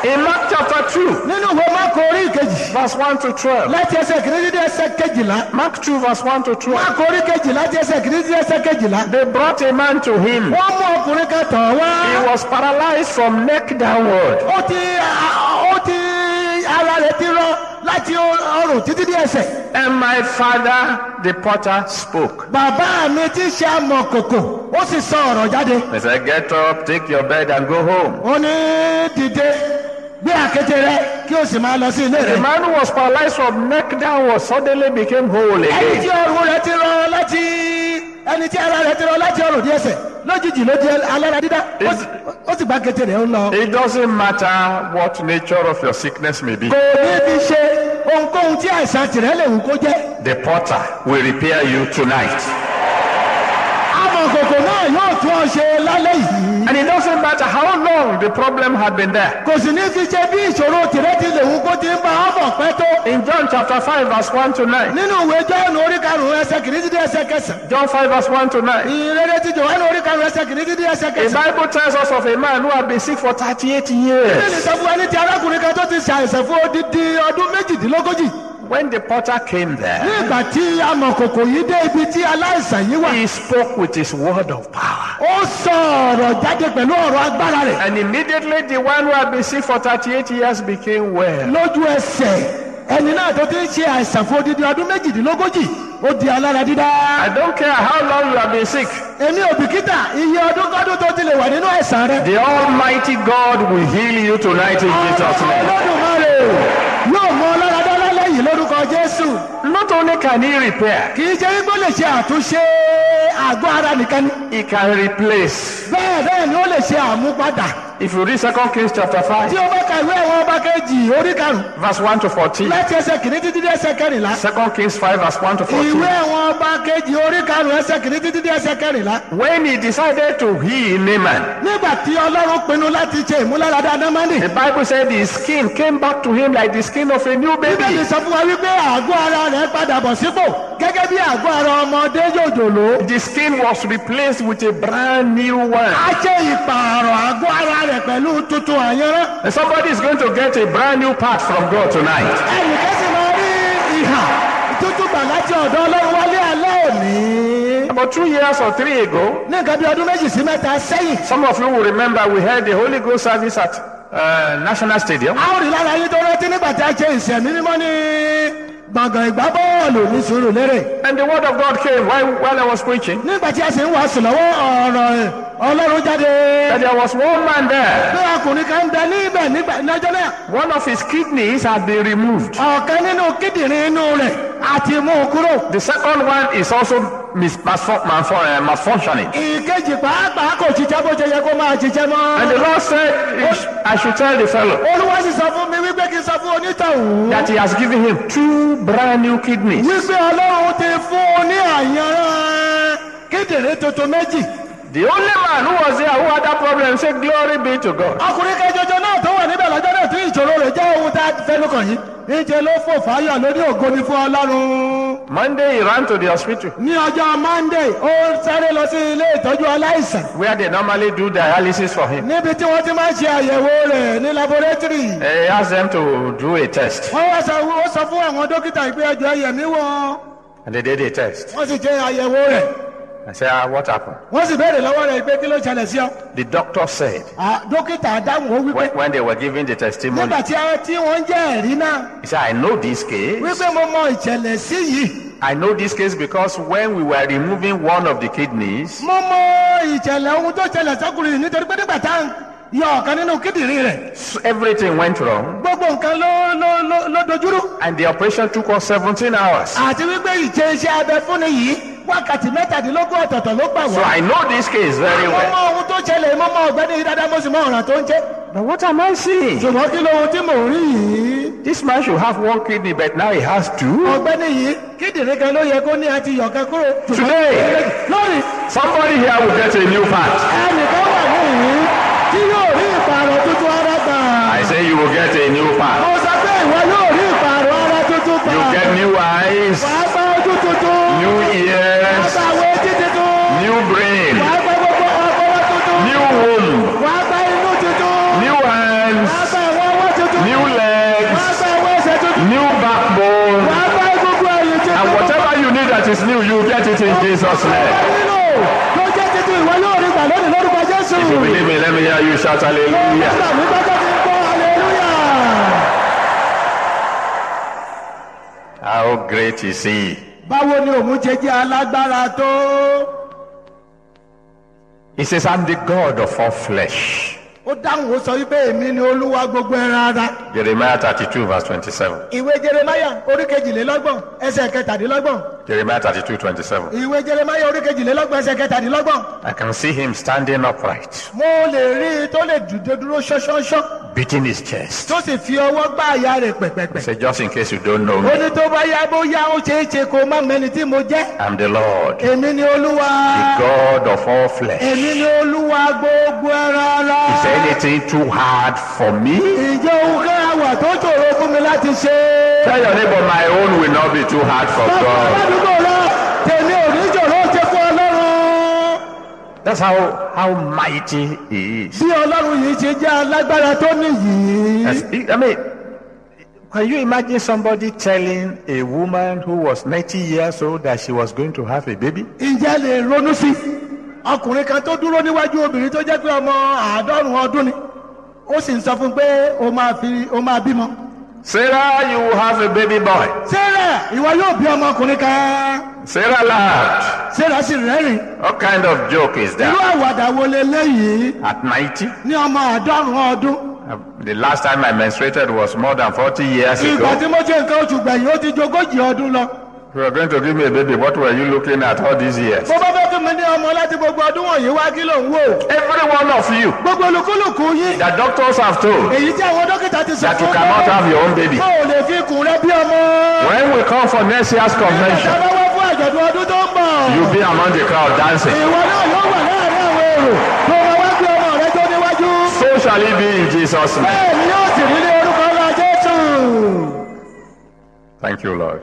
In Mark chapter 2, nínú ìwé Máàkù orí ìkejì. verse 1 to 12. láti ẹsẹ̀ kìíní dé ẹsẹ̀ kejìlá. Mark 2, verse 1 to 12. Máàkù orí kejì láti ẹsẹ̀ kìíní dé ẹsẹ̀ kejìlá. They brought a man to him. wọ́n mú ọkùnrin kan tọ̀ wá. He was paralyzed from neck downward. ó ti ara rẹ̀ ti rọ láti ọrùn títí dé ẹsẹ̀. And my father, the potter, spoke. bàbá mi ti ṣe amọ̀kòkò ó sì sọ ọ̀rọ̀ jáde. He said, get up, take your bed and go home. ó ní dìde gbé àkéte rẹ kí o sì máa lọ sí ilé The rẹ. man who was paralyzed from neck downward suddenly became whole ẹni tí again. ọrùn rẹ̀ ti rọ láti ẹni tí ara rẹ̀ ti rọ láti ọrùn dé ẹsẹ̀ lójijì ló di alára dídá ó sì gbá kété rẹ̀ ó lọ. It doesn't matter what nature of your sickness may be. kò ní fi ṣe ohunkóhun tí àìsàn tìrẹ lè wù kó jẹ́. The potter will repair you tonight. amọ̀kòkò náà yóò tún ọ ṣe lálẹ́ yìí. And it doesn't matter how long the problem had been there. kò sì ní fi ṣe bí ìṣòro tìrẹ ti lè wù kó ti ń bá ọmọ pẹ́ tó. In John chapter 5 verse 1 to 9. nínú ìwé Jọ́ọ̀nù orí karùn-ún ẹsẹ̀ kìíní títí ẹsẹ̀ kẹsàn-án. John 5 verse 1 to 9. ìrere ti Jòhánù orí karùn-ún ẹsẹ̀ kìíní títí ẹsẹ̀ The kẹsàn-án. Bible tells us of a man who had been sick for 38 Bíbélì years. sọ fún wa ní ti arákùnrin kan tó ti ṣàìsàn fún odidi ọdún méjìdínlógójì. When the potter came there, nígbà tí amọ̀kòkò yìí dé ibi tí aláìsàn yìí wà. he spoke with his word of power. ó sọ ọ̀rọ̀ jáde pẹ̀lú ọ̀rọ̀ agbára rẹ̀. And immediately the one who had been sick for 38 years became well. lójú ẹsẹ̀ ẹni náà tó ti ń ṣe àìsàn fún odidi ọdún méjìdínlógójì ó di alára dídá. I don't care how long you have been sick. èmi ò bìkítà iye ọdún kọ́dún tó ti lè wà nínú àìsàn rẹ. The Almighty God will heal you tonight in Jesus' name. Olódùmarè yóò mọ ọlọ́radá lálẹ́ yìí lórúkọ Jésù. Not only can he repair, kì í ṣe wípé ó lè ṣe àtúnṣe àgọ́ ara nìkan ni. he can replace. bẹ́ẹ̀ ni ó lè ṣe àmúpadà. If you read 2 Kings chapter tí 5, o bá ka ìwé àwọn ọba kejì orí karùn-ún verse 1 to 14. láti ẹsẹ̀ kìíní títí dé ẹsẹ̀ kẹrìnlá. 2 Kings 5 verse 1 to 14. ìwé àwọn ọba kejì orí karùn-ún ẹsẹ̀ kìíní títí dé ẹsẹ̀ kẹrìnlá. When he decided to heal Naaman, nígbà tí Ọlọ́run pinnu láti ṣe ìmúláradá Námánì. the Bible said his skin came back to him like the skin of a new Bíbélì baby. sọ fún wa wípé àgọ́ ara rẹ̀ padà bọ̀ sípò gẹ́gẹ́ bí àgọ́ ara ọmọdé jòjòló. The skin was replaced with a brand new one. a ṣe ìpààrọ̀ àgọ́ ara rẹ̀ pẹ̀lú tuntun àyànrán. And somebody is going to get a brand new part from God tonight. ẹnìkan sì máa rí ìhà tuntun gbà láti ọ̀dọ̀ Ọlọ́run wálé alẹ́ òní. About 2 years or 3 ago, ní nǹkan bí ọdún méjì sí mẹ́ta sẹ́yìn. some of you will remember we held the Holy Ghost service at National Stadium. a ó rí lára yín tó rántí nígbà tí a ṣe ìṣẹ̀mí mímọ́ ní gbọ̀ngàn ìgbá bọ́ọ̀lù ní Sùúrùlérè. And the word of God came while I was preaching. nígbà tí a sì ń wàásù lọ́wọ́ ọ̀rọ̀ Ọlọ́run jáde. That there was one man there. bí ọkùnrin kan ń bẹ níbẹ̀ nígbà lọ́jọ́ náà. One of his kidneys had been removed. ọ̀kan nínú kíndìnrín inú rẹ̀ àti mú un kúrò. The second one is also malfunctioning. ìkejì pàápàá kò ṣiṣẹ́ bó ṣe yẹ kó máa ṣiṣẹ́ mọ́. And the Lord said, I should tell the fellow Olúwa sì sọ fún mi wípé kí n sọ fún onítọ̀hún. that he has given him 2 brand new kidneys. wípé Ọlọ́run ti fún un ní àyànrán kíndìnrín tuntun méjì. The only man who was there who had that problem said, Glory be to God. ọkùnrin kẹjọjọ náà tó wà níbẹ̀ lọ́jọ́ náà tí ìṣòro rẹ̀ jẹ́ ohun tá a fẹnu kàn yín. níṣẹ́ ló fò fáyọ̀ lórí ògo ni fún Ọlọ́run. Monday he ran to the hospital ní ọjọ́ Monday ó sáré lọ sí ilé ìtọ́jú aláìsàn. where they normally do dialysis for him. níbi tí wọ́n ti máa ń ṣe àyẹ̀wò rẹ̀ ní laboratory. He asked them to do a test. wọ́n wá sọ fún àwọn dókítà ìpè ẹjọ́ ẹ̀yẹ̀mí wọn. And they did a test. wọ́n sì ṣe àyẹ̀wò rẹ̀. I said, what happened? wọ́n sì béèrè lọ́wọ́ rẹ̀ pé kí ló ṣẹlẹ̀ sí ọ. The doctor said, dókítà dáhùn ó wípé. when they were giving the testimony, nígbà tí wọ́n jẹ́ ẹ̀rí náà. he said, I know this case. wípé mo mọ ìṣẹ̀lẹ̀ sí yìí. I know this case because when we were removing one of the kidneys, mo mọ ìṣẹ̀lẹ̀ ohun tó ṣẹlẹ̀ sọ́kùnrin nítorí pé nígbà tá à ń yọ ọ̀kan nínú kíndìnrín rẹ̀. everything went wrong. gbogbo nǹkan ló dojúrú. And the operation took us 17 hours. àti wípé ìṣe iṣẹ́ abẹ fúnni yìí wákàtí mẹ́tàdínlógún ọ̀tọ̀ọ̀tọ̀ ló gbà So wọ́n. I know this case very mo well. mọ ohun tó ṣẹlẹ̀ mo mọ ọ̀gbẹ́ni yìí dáadáa mo sì mọ ọ̀ràn tó ń jẹ́. But what am I seeing? ṣùgbọ́n kí lóhun tí mò ń rí yìí. This man should have 1 kidney, but now he has 2. ọ̀gbẹ́ni yìí kíndìnrín kan ló yẹ kó ní àti yọ̀kan kúrò. Today, lórí somebody here will get a new part. ẹnìkan wà níhìn tí yóò rí ìpààrọ̀ tuntun ara gbà. I say you will get a new mo part. sọ pé ìwọ yóò rí ìpààrọ̀ ara tuntun gbà. You get new eyes, wàá gba ojú tuntun. new wàá ears, gba àwọn etí tuntun. new brain, wàá gba gbogbo ọpọlọ tuntun. new womb, wàá gba inú tuntun. new hands, wàá gba ìwọ ọwọ́ is new, you get it in Jesus' name. If you believe me, let me hear you shout hallelujah. How great is he? He says, I'm the God of all flesh. Jeremiah 32 verse 27. Jeremiah 32, 27. I can see him standing upright, beating his chest. Say, just in case you don't know me, I'm the Lord, the God of all flesh. Is anything too hard for me? Tell your neighbor, my own will not be too hard for God. That's how mighty he is. I mean, can you imagine somebody telling a woman who was 90 years old that she was going to have a baby? Ọkùnrin kan tó dúró níwájú obìnrin tó jẹ́ pé ọmọ 90 ọdún ni ó sì ń sọ fún pé ó máa bímọ. Sarah, you will have a baby boy. Sarah, ìwọ yóò bí ọmọkùnrin kan. Sarah laughed. Sarah sì rẹ́rìn. What kind of joke is that? Irú àwàdà wo leléyìí? At 90? Ní ọmọ 90 ọdún. The last time I menstruated was more than 40 years ago. Ìgbà tí mo ṣe nǹkan oṣù gbẹ̀yìn ó ti jogójì ọdún lọ. You were going to give me a baby. What were you looking at all these years? Every one of you. The doctors have told that you cannot have your own baby. When we come for next year's convention, you'll be among the crowd dancing. So shall it be in Jesus' name. Thank you, Lord.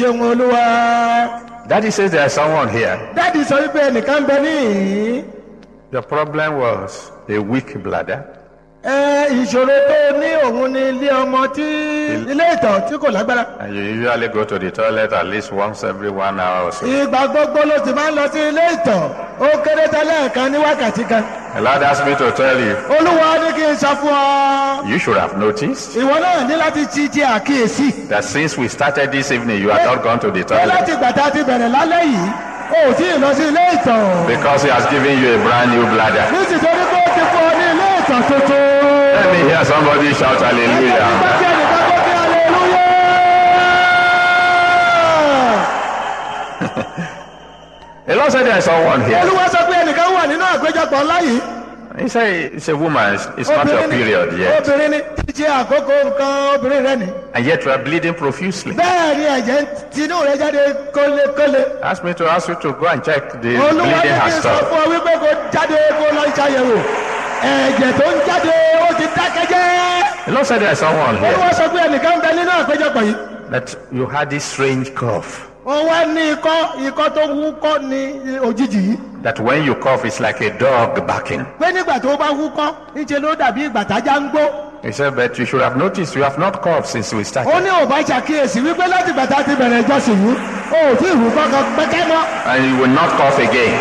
Daddy says there is someone here. Daddy sọ wípé ẹnìkan bẹ níhìn. The problem was a weak bladder. Ìṣòro tó ní òun ni ilé ọmọ tí ilé ìtọ̀ tí kò lágbára. And you usually go to the toilet at least once every 1 hour or so. Ìgbà gbogbo ló ti máa ń lọ sí ilé ìtọ̀ ó kéré tẹ́lẹ̀ kan ní wákàtí kan. The Lord asked me to tell you. Olúwa ní kí n sọ fún ọ. You should have noticed. Ìwọ náà ní láti ti àkíyèsí. That since we started this evening, you have not gone to the toilet. Láti ìgbà tá a ti bẹ̀rẹ̀ lálẹ́ yìí, o ò tí ì lọ sí ilé ìtọ̀. Because he has given you a brand new bladder. Nítorí pé ó ti fún ọ ní ilé ìtọ̀ tuntun. Let me hear somebody shout hallelujah. The Lord said there is someone here. He said it's a woman, it's not your period yet. And yet you are bleeding profusely. Ask me to ask you to go and check the bleeding has stopped. The Lord said there is someone here that you had this strange cough. That when you cough, it's like a dog barking. He said, but you should have noticed you have not coughed since we started. And you will not cough again.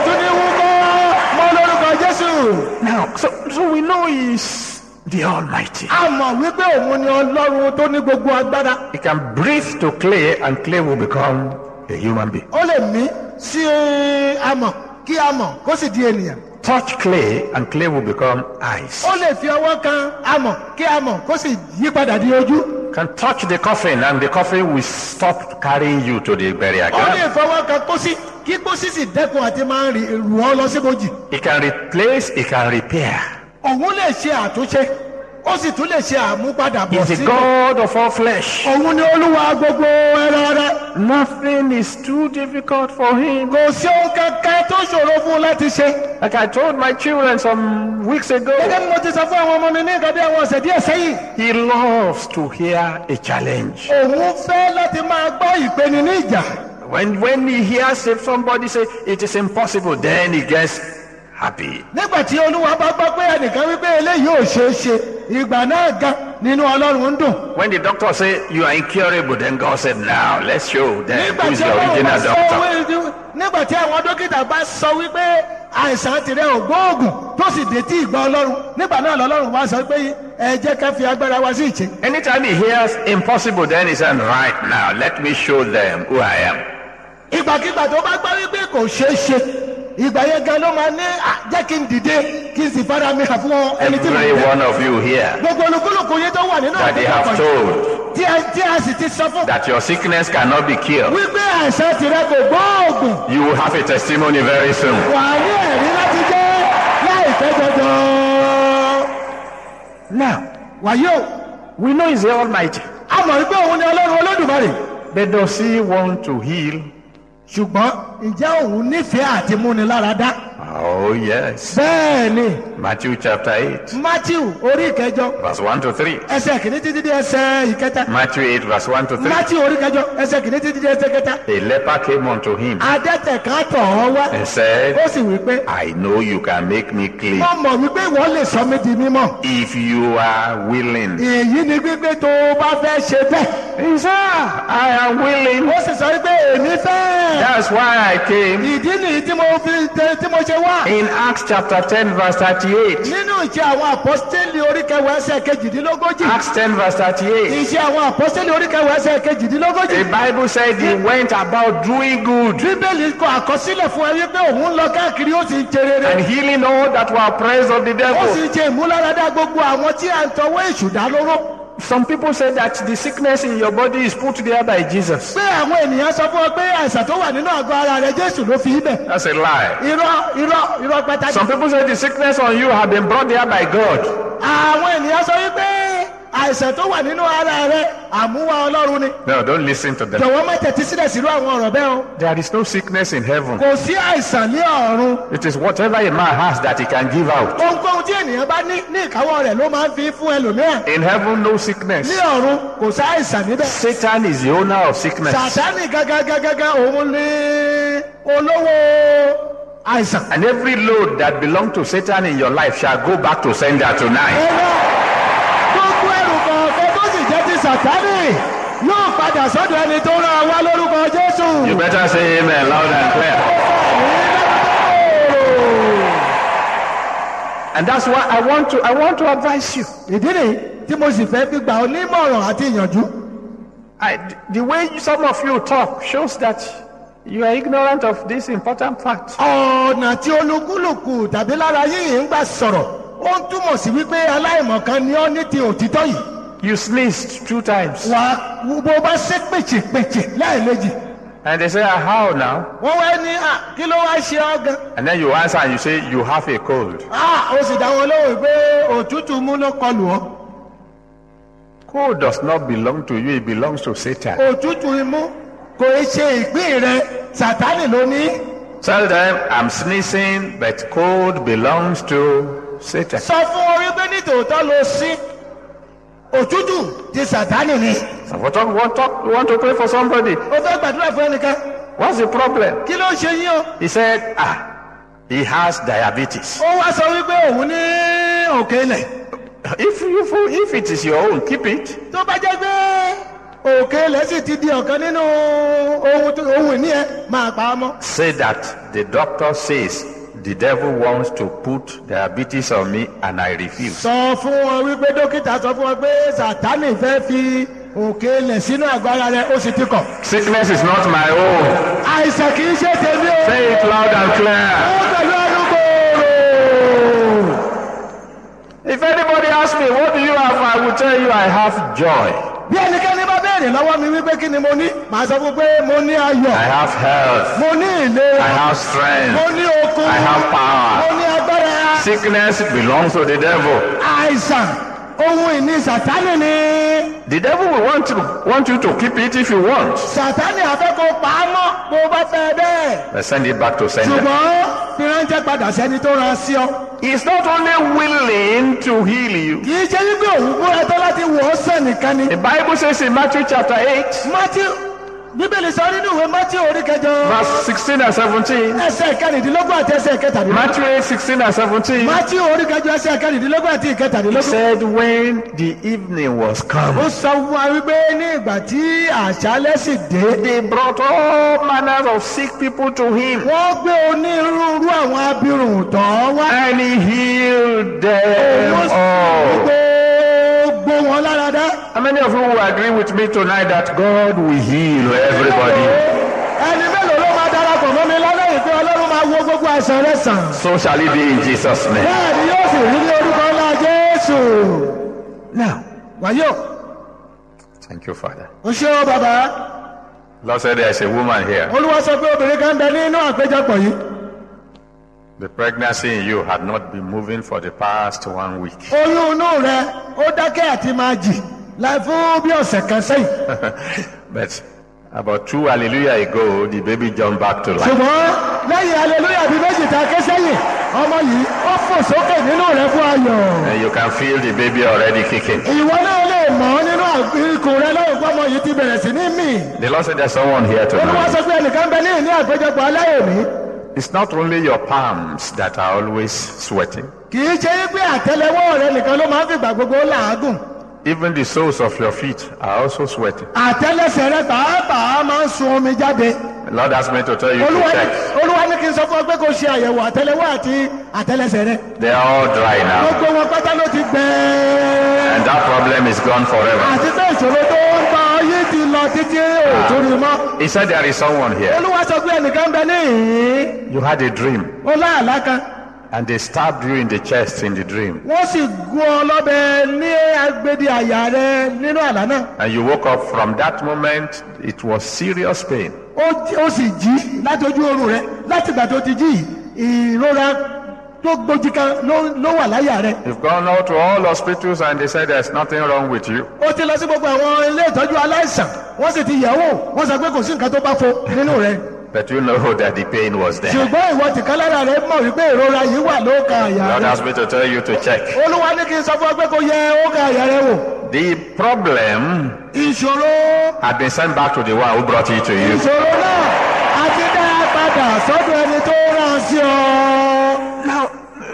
Now, so we know he's the Almighty. He can breathe to clay and clay will become a human being. Touch clay and clay will become eyes. Can touch the coffin and the coffin will stop carrying you to the burial ground. It can replace, it can repair. He's the God of all flesh. Nothing is too difficult for him. Like I told my children some weeks ago, he loves to hear a challenge. When he hears somebody say it is impossible, then he gets happy. nínú Ọlọ́run ń dùn. When the doctor said you are incurable, then God said, now let's show them who is the original doctor. Nígbà tí àwọn dókítà bá sọ wípé àìsàn tirẹ̀ ò gbóògùn tó sì dé tí ìgbà Ọlọ́run, nígbà náà lọ́lọ́run wá sọ pé ẹ jẹ́ ká fi agbára wa sí ìṣe. Anytime he hears impossible, then he said, right now let me show them who I am. Ìgbàkigbà tó bá gbọ́ wípé kò ṣeé ṣe, ìgbà yẹn gan ló máa ní jẹ́ kí n dìde kí n sì fara mi hàn fún ẹni tí mo Every one of you here gbogbo olúkúlùkù yẹn tó wà nínú that they have told tí a sì ti sọ fún that your sickness cannot be cured, wípé àìsàn tirẹ̀ kò gbóògùn. you will have a testimony very soon. Wà á ní ẹ̀rí láti jẹ́ láìpẹ́ dandan. Now, wàyó, We know he's the Almighty, a mọ̀ wípé òun ni Ọlọ́run Olódùmarè. but does he want to heal? Ṣùgbọ́n ǹjẹ́ òun nífẹ̀ẹ́ àti múni lára dá? Oh yes. Bẹ́ẹ̀ni, Matthew chapter 8 Matthew orí ìkẹjọ verse 1 to 3. ẹsẹ̀ kìíní títí dé ẹsẹ̀ ìkẹta. Matthew 8 verse 1 to 3. Matthew orí ìkẹjọ ẹsẹ̀ kìíní títí dé ẹsẹ̀ kẹta. A leper came unto him Adẹ́tẹ̀ kan tọ̀ ọ́ wá. and said, Ó sì wí pé, I know you can make me clean mo mọ̀ wípé ìwọ lè sọ mí di mímọ́. if you are willing. Èyí ni gbígbé tó o bá fẹ́ ṣe bẹ́ẹ̀. He said, I am willing. Ó sì sọ wípé èmi fẹ́. That's why I came. Ìdí nìyí tí mo ṣe wá. In Acts chapter 10 verse 38. Nínú ìṣe àwọn àpọ́stélì orí kẹwàá ẹsẹ̀ kejìdínlógójì. Acts 10 verse 38. Ìṣe àwọn àpọ́stélì orí kẹwàá ẹsẹ̀ kejìdínlógójì. The Bible said he went about doing good Bíbélì kọ àkọsílẹ̀ fún ẹ wípé òun lọ káàkiri ó sì ń ṣe rere. and healing all that were oppressed of the Ó devil. sì ń ṣe ìmúláradá gbogbo àwọn tí à ń tọwọ́ èṣù dá lóró. Some people say that the sickness in your body is put there by Jesus. Pé àwọn ènìyàn sọ fún ọ pé àìsàn tó wà nínú àgọ́ ara rẹ Jésù ló fi ibẹ̀. That's a lie. Irọ́ pátá. Some people say the sickness on you have been brought there by God. Àwọn ènìyàn sọ wípé àìsàn tó wà nínú ara rẹ àmúwá Ọlọ́run ni. No, don't listen to them. Jọ̀wọ́ má tẹ́tí sílẹ̀ sírú àwọn ọ̀rọ̀ bẹ́ẹ̀ o. There is no sickness in heaven. Kò sí àìsàn ní ọ̀run. It is whatever a man has that he can give out. Ohunkóhun tí ènìyàn bá ní ìkáwọ́ rẹ̀ ló máa ń fi fún ẹlòmíràn. In heaven, no sickness. Ní ọ̀run kò sí àìsàn níbẹ̀. Satan is the owner of sickness. Sàtánì gágágágá òun ní olówó àìsàn. And every load that belongs to Satan in your life shall go back to sender tonight. Gbogbo ẹrù kọ̀ọ̀kan tó sì jẹ́ ti Sàtánì yóò padà sọ́dọ̀ ẹni tó rán wa lórúkọ Jésù. You better say amen loud and clear. And that's why I want to advise you. Ìdí nìyí tí mo sì fẹ́ fi gbà ọ́ nímọ̀ràn àti ìyànjú. The way some of you talk shows that you are ignorant of this important fact. Ọ̀nà tí olúkúlùkù tàbí lára yìí ń gbà sọ̀rọ̀ ó ń túmọ̀ sí wípé aláìmọ̀kan ni ọ́ ní ti òtítọ́ yìí. You sneezed 2 times. Bó bá ṣe pèchèpèchè láìméjì. And they say, how now? Wọ́n wá ní kí ló wá ṣe ọ́ gan. And then you answer and you say, you have a cold. Ó sì dá wọn lóhùn pé òtútù mú ló kọlù ọ́. Cold does not belong to you, it belongs to Satan. Òtútù imú kò ṣe ìpín rẹ̀, Sàtánì ló ní. Tell them, I'm sneezing, but cold belongs to Satan. Sọ fún wọn wípé nítòótọ́ ló sí. Òtútù ti Sàtánì ni. So you want to pray for somebody? Ó fẹ́ gbàdúrà fún ẹnìkan. What's the problem? Kí ló ṣe yín o? He said, he has diabetes. Ó wá sọ wípé òun ní òkè ilẹ̀. If it is your own, keep it. Tó bá jẹ́ pé òkè ilẹ̀ sì ti di ọ̀kan nínú ohun ìní ẹ máa pa á mọ́. Say that the doctor says the devil wants to put diabetes on me and I refuse. Sọ fún wọn wípé dókítà sọ fún wọn pé Sàtánì fẹ́ fi òkè ilẹ̀ sínú àgọ́ ara rẹ̀ ó sì ti kọ̀. Sickness is not my own. Àìsàn kì í ṣe tèmi o. Say it loud and clear. Ó pẹ̀lú àdúgbò. If anybody asks me, what do you have? I will tell you I have joy. Bí ẹnikẹ́ni bá béèrè lọ́wọ́ mi wípé kí ni mo ní, màá sọ fún pé mo ní ayọ̀. I have health. Mo ní ìlera. I have strength. Mo ní okun. I have power. Mo ní agbára. Sickness belongs to the devil. Àìsàn ohun ìní Sàtánì ni. The devil will want you to keep it if you want. Sàtánì àfẹ́kọ̀ọ́ pa á mọ́ bó bá fẹ́ bẹ́ẹ̀. But send it back to sender. Ṣùgbọ́n fi ránṣẹ́ padà sẹ́ni tó rán sí ọ. He's not only willing to heal you. Kì í ṣe wípé òun búra tó láti wọ̀ ọ́ sàn nìkan ni. The Bible says in Matthew chapter 8. Matthew Bíbélì sọ nínú ìwé Matthew orí kẹjọ. Verse 16 and 17. Ẹsẹ̀ kẹrìndínlógún àti ẹsẹ̀ kẹtàdínlógún. Matthew 8:16 and 17. Matthew orí kẹjọ ẹsẹ̀ kẹrìndínlógún àti He ìkẹtàdínlógún. said when the evening was come, Ó sọ fún wa wípé ní ìgbà tí àṣálẹ́ sì dé. they brought all manners of sick people to him, Wọ́n gbé onírúurú àwọn abirùn tọ́ wá. and he healed them all. Gbogbo wọn lára dá. How many of you will agree with me tonight that God will heal everybody? Ẹni mélòó ló máa darapọ̀ mọ́ mi lálẹ́ yìí pé Ọlọ́run máa wo gbogbo àìsàn rẹ̀ sàn? So shall it be in Jesus' name. Bẹ́ẹ̀ ni yóò sì rí ní orúkọ ńlá Jésù. Now, Wàyó, thank you, Father. o ṣé o bàbá. Lord said there's a woman here. Olúwa sọ pé obìnrin kan bẹ nínú àpéjọpọ̀ yìí. The pregnancy in you had not been moving for the past 1 week. Oyún inú rẹ̀ ó dákẹ́ àti máa jì láì fún bí ọ̀sẹ̀ kan sẹ́yìn. But about 2 hallelujah ago, the baby jumped back to life. Ṣùgbọ́n lẹ́yìn hallelujah bíi méjì ta ké sẹ́yìn, ọmọ yìí ó fò sókè nínú rẹ̀ fún ayọ̀. And you can feel the baby already kicking. Ìwọ náà lè mọ̀ nínú ikùn rẹ lọ́wọ́ pé ọmọ yìí ti bẹ̀rẹ̀ sí ní mì. The Lord said there's someone here Olúwa tonight. sọ pé ẹnìkan bẹ ní àpéjọpọ̀ aláyòmí. It's not only your palms that are always sweating. Kì í ṣe pé àtẹ́lẹwọ́ rẹ nìkan ló máa ń fìgbà gbogbo làágùn. Even the soles of your feet are also sweating. Àtẹ́lẹsẹ̀ rẹ pàápàá máa ń sun omi jáde. The Lord asked me to tell you to check. Olúwa ní kí n sọ fún ọ pé kò ṣe àyẹ̀wò àtẹ́lẹwọ́ àti àtẹ́lẹsẹ̀ rẹ. They are all dry now. Gbogbo wọn pátá ló ti gbẹ. And that problem is gone forever. Àti pé ìṣòro tó ń bá ọyẹ́ ti lọ títí òtúrú mọ́. He said there is someone here. Olúwa sọ pé ẹnìkan bẹ níhìn-ín. You had a dream Ó láàlá kan. and they stabbed you in the chest in the dream. Wọ́n sì gún ọ lọ́bẹ ní agbede àyà rẹ nínú àlá náà. And you woke up from that moment, it was serious pain. Ó sì jí láti ojú oorun rẹ. Láti ìgbà tó ti jí ìrora tó gbójú kan ló wà láyà rẹ. You've gone out to all hospitals and they said there's nothing wrong with you. Ó ti lọ sí gbogbo àwọn ilé ìtọ́jú aláìsàn. Wọ́n sì ti yẹ̀ wò. Wọ́n sọ pé kò sí nǹkan tó bá fo nínú rẹ. But you know that the pain was there. Ṣùgbọ́n ìwọ tìkan lára rẹ mọ̀ wípé ìrora yìí wà lóòkan àyà God rẹ. asked me to tell you to check. Olúwa ní kí n sọ fún ọ pé kó yẹ òòkan àyà rẹ wò. The problem Ìṣòro had been sent back to the one who brought it to you. ìṣòro náà a ti dá a padà sọ́dọ̀ ẹni tó rán sí ọ. Now,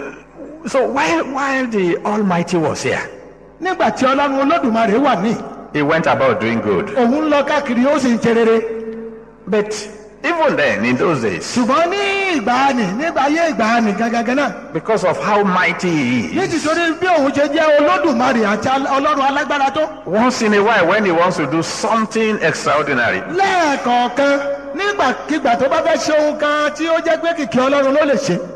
so while the Almighty was here, Nígbà tí Ọlọ́run Olódùmarè wà ní, he went about doing good. òun ń lọ káàkiri ó sì ń ṣe rere. But even then, in those days, Ṣùgbọ́n ní ìgbàanì nígbà ayé ìgbàanì gangan náà. because of how mighty he is, Nítorí bí òun ṣe jẹ́ Olódùmarè àti Ọlọ́run alágbára tó. once in a while, when he wants to do something extraordinary, Lẹ́ẹ̀kọ̀ọ̀kan nígbàkigbà tó bá fẹ́ ṣe ohun kan tí ó jẹ́ pé kìkì Ọlọ́run ló lè ṣe.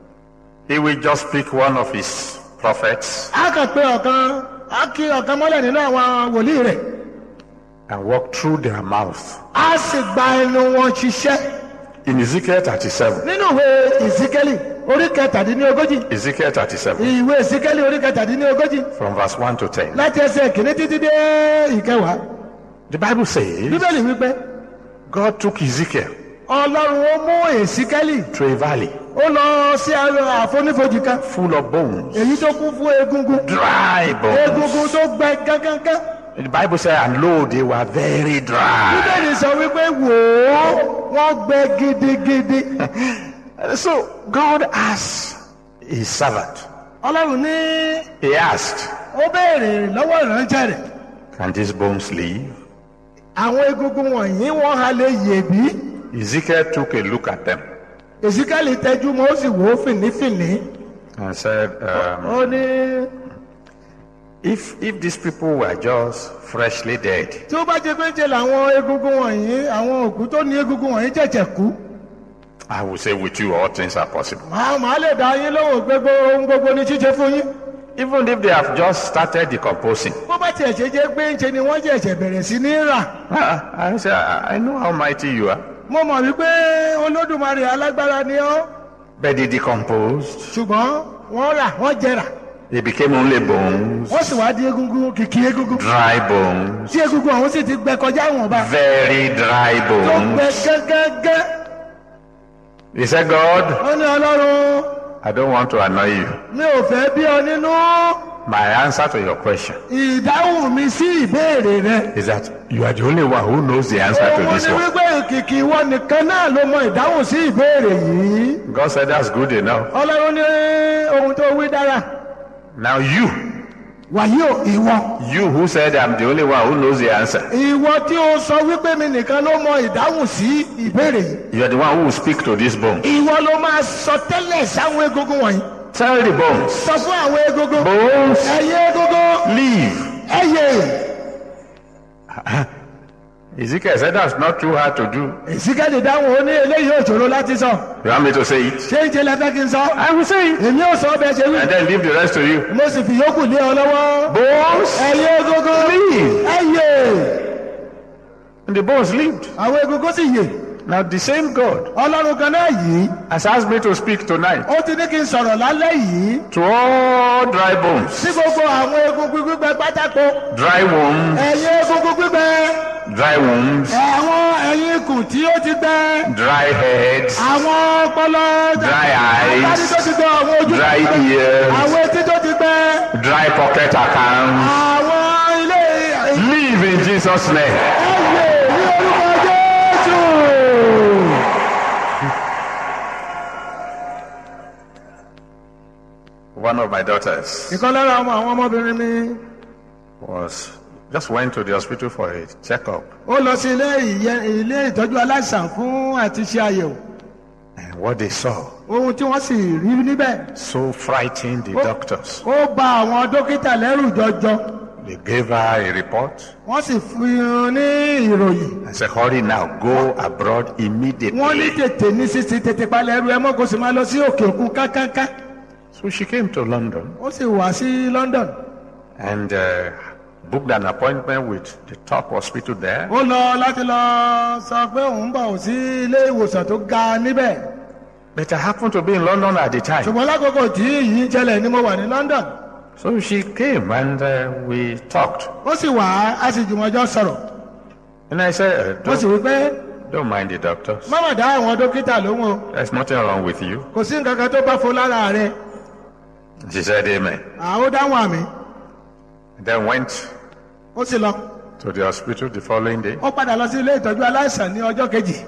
he will just pick one of his prophets Á kàn pé ọ̀kan á kí ọ̀kan mọ́lẹ̀ nínú àwọn wòlíì rẹ̀. and walk through their mouth. Á sì gba ẹnu wọn ṣiṣẹ́. In Ezekiel 37, Nínú ìwé Ìsíkẹ́lì orí kẹtàdínlógójì. Ezekiel 37, Ìwé Ìsíkẹ́lì orí kẹtàdínlógójì. from verse 1 to 10, Láti ẹsẹ̀ kìíní títí dé ìkẹwàá. the Bible says Bíbélì wípé God took Ezekiel Ọlọ́run ó mú Èsíkẹ́lì. to a valley Ó lọ sí àfonífojì kan. full of bones, Èyí tó kún fún egungun. dry bones. Egungun tó gbẹ gángan. The Bible says, and lo, they were very dry. Bíbélì sọ wípé wò ó wọ́n gbẹ gidigidi. So God asked his servant, Ọlọ́run ní he asked, ó béèrè lọ́wọ́ ìránṣẹ́ rẹ̀. can these bones live? Àwọn egungun wọ̀nyí wọ́n ha lè yè bí. Ezekiel took a look at them Èsíkẹ́lì tẹjú mọ́ ó sì wò ó fìnífìní. and said, Ó ní if these people were just freshly dead, tí ó bá jẹ́ pé ṣe làwọn egungun wọ̀nyí àwọn òkú tó ní egungun wọ̀nyí ṣẹ̀ṣẹ̀ kú. I will say with you all things are possible. Màá lè dá yín lóhùn pé ohun gbogbo ni ṣíṣe fún yín. Even if they have just started decomposing. Bó bá tiẹ̀ ṣe jẹ́ pé ń ṣe ni wọ́n ṣẹ̀ṣẹ̀ bẹ̀rẹ̀ sí ní rà. I say, I know how mighty you are. Mo mọ̀ wípé Olódùmarè alágbára ni ọ́. But they decomposed. Ṣùgbọ́n wọ́n rà wọ́n jẹrà. They became only bones, Wọ́n sì wá di egungun kìkì egungun. dry bones, Tí egungun ọ̀hún sì ti gbẹ kọjá ìwọ̀nba. very dry Tó gbẹ bones. gángan. He said, God, Ó ní Ọlọ́run I don't want to annoy you. mi ò fẹ́ bí ọ nínú. My answer to your question ìdáhùn mi sí ìbéèrè rẹ. is that you are the only one who knows the answer to this òun ni one. wípé kìkì ìwọ nìkan náà ló mọ ìdáhùn sí ìbéèrè yìí. God said that's good enough. ọlọ́run ní ohun tó wí dára. Now you wàyí o ìwọ. You who said I'm the only one who knows the answer. ìwọ tí o sọ wípé mi nìkan ló mọ ìdáhùn sí ìbéèrè yìí. You are the one who will speak to this bone. ìwọ ló máa sọ tẹ́lẹ̀ sáwọn egungun wọ̀nyí. Tell the bones. sọ fún àwọn egungun. Bones. ẹ̀yin egungun. Leave. ẹ̀yẹ. Ezekiel said that's not too hard to do. Ezekiel dáhùn ó ní eléyìí òṣòro láti sọ. You want me to say it? ṣé ìjẹ́ lẹ́fẹ́ kí n sọ? I will say it. èmi ò sọ bẹ́ẹ̀ ṣe wí. And then leave the rest to you. mo sì fi yókù lé ọ lọ́wọ́. Bones. ẹ̀yin egungun. Leave. ẹ̀yẹ. And the bones lived. àwọn egungun sì yè. Now the same God ọlọ́run kan náà yìí. has asked me to speak tonight ó ti ní kí n sọ̀rọ̀ lálẹ́ yìí. to all dry bones. sí gbogbo àwọn egungun gbígbẹ pátákó. Dry wombs. ẹ̀yin egungun gbígbẹ. Dry wombs. àwọn ẹ̀yin ikùn tí ó ti gbẹ. Dry heads. àwọn ọpọlọ. Dry eyes. àtàrí tó ti gbẹ àwọn ojú tó Dry ti gbẹ. ears. àwọn etí tó ti gbẹ. Dry pocket accounts. àwọn ilé. Live in Jesus' name. ẹ̀yẹ ní orúkọ Jésù. One of my daughters ìkan lára àwọn ọmọbìnrin mi. just went to the hospital for a checkup. ó lọ sí ilé ìtọ́jú aláìsàn fún àti ṣe àyẹ̀wò. And what they saw ohun tí wọ́n sì rí níbẹ̀. so frightened the doctors. ó bà àwọn dókítà lẹ́rù jọjọ. They gave her a report wọ́n sì fún un ní ìròyìn. and said, hurry now, go abroad immediately. wọ́n ní tètè ní sísí tètè palẹ̀ ẹrù ẹ mọ́ kó sì máa lọ sí òkè òkun kákáká. So she came to London ó sì wá sí London. and booked an appointment with the top hospital there. ó lọ láti lọ sọ pé òun bọ̀ sí ilé ìwòsàn tó ga níbẹ̀. But I happened to be in London at the time. ṣùgbọ́n lákòókò tí yìí ń ṣẹlẹ̀ ni mo wà ní London. So she came and we talked. ó sì wá a sì jùmọ̀ jọ sọ̀rọ̀. And I said, ó sì wí pé don't mind the doctors. má mà dá àwọn dókítà lóhùn o. There's nothing wrong with you. kò sí nǹkan kan tó bá fo lára rẹ. She said, amen. àwọn dáhùn àmì. Then went ó sì lọ. to the hospital the following day. ó padà lọ sí ilé ìtọ́jú aláìsàn ní ọjọ́ kejì.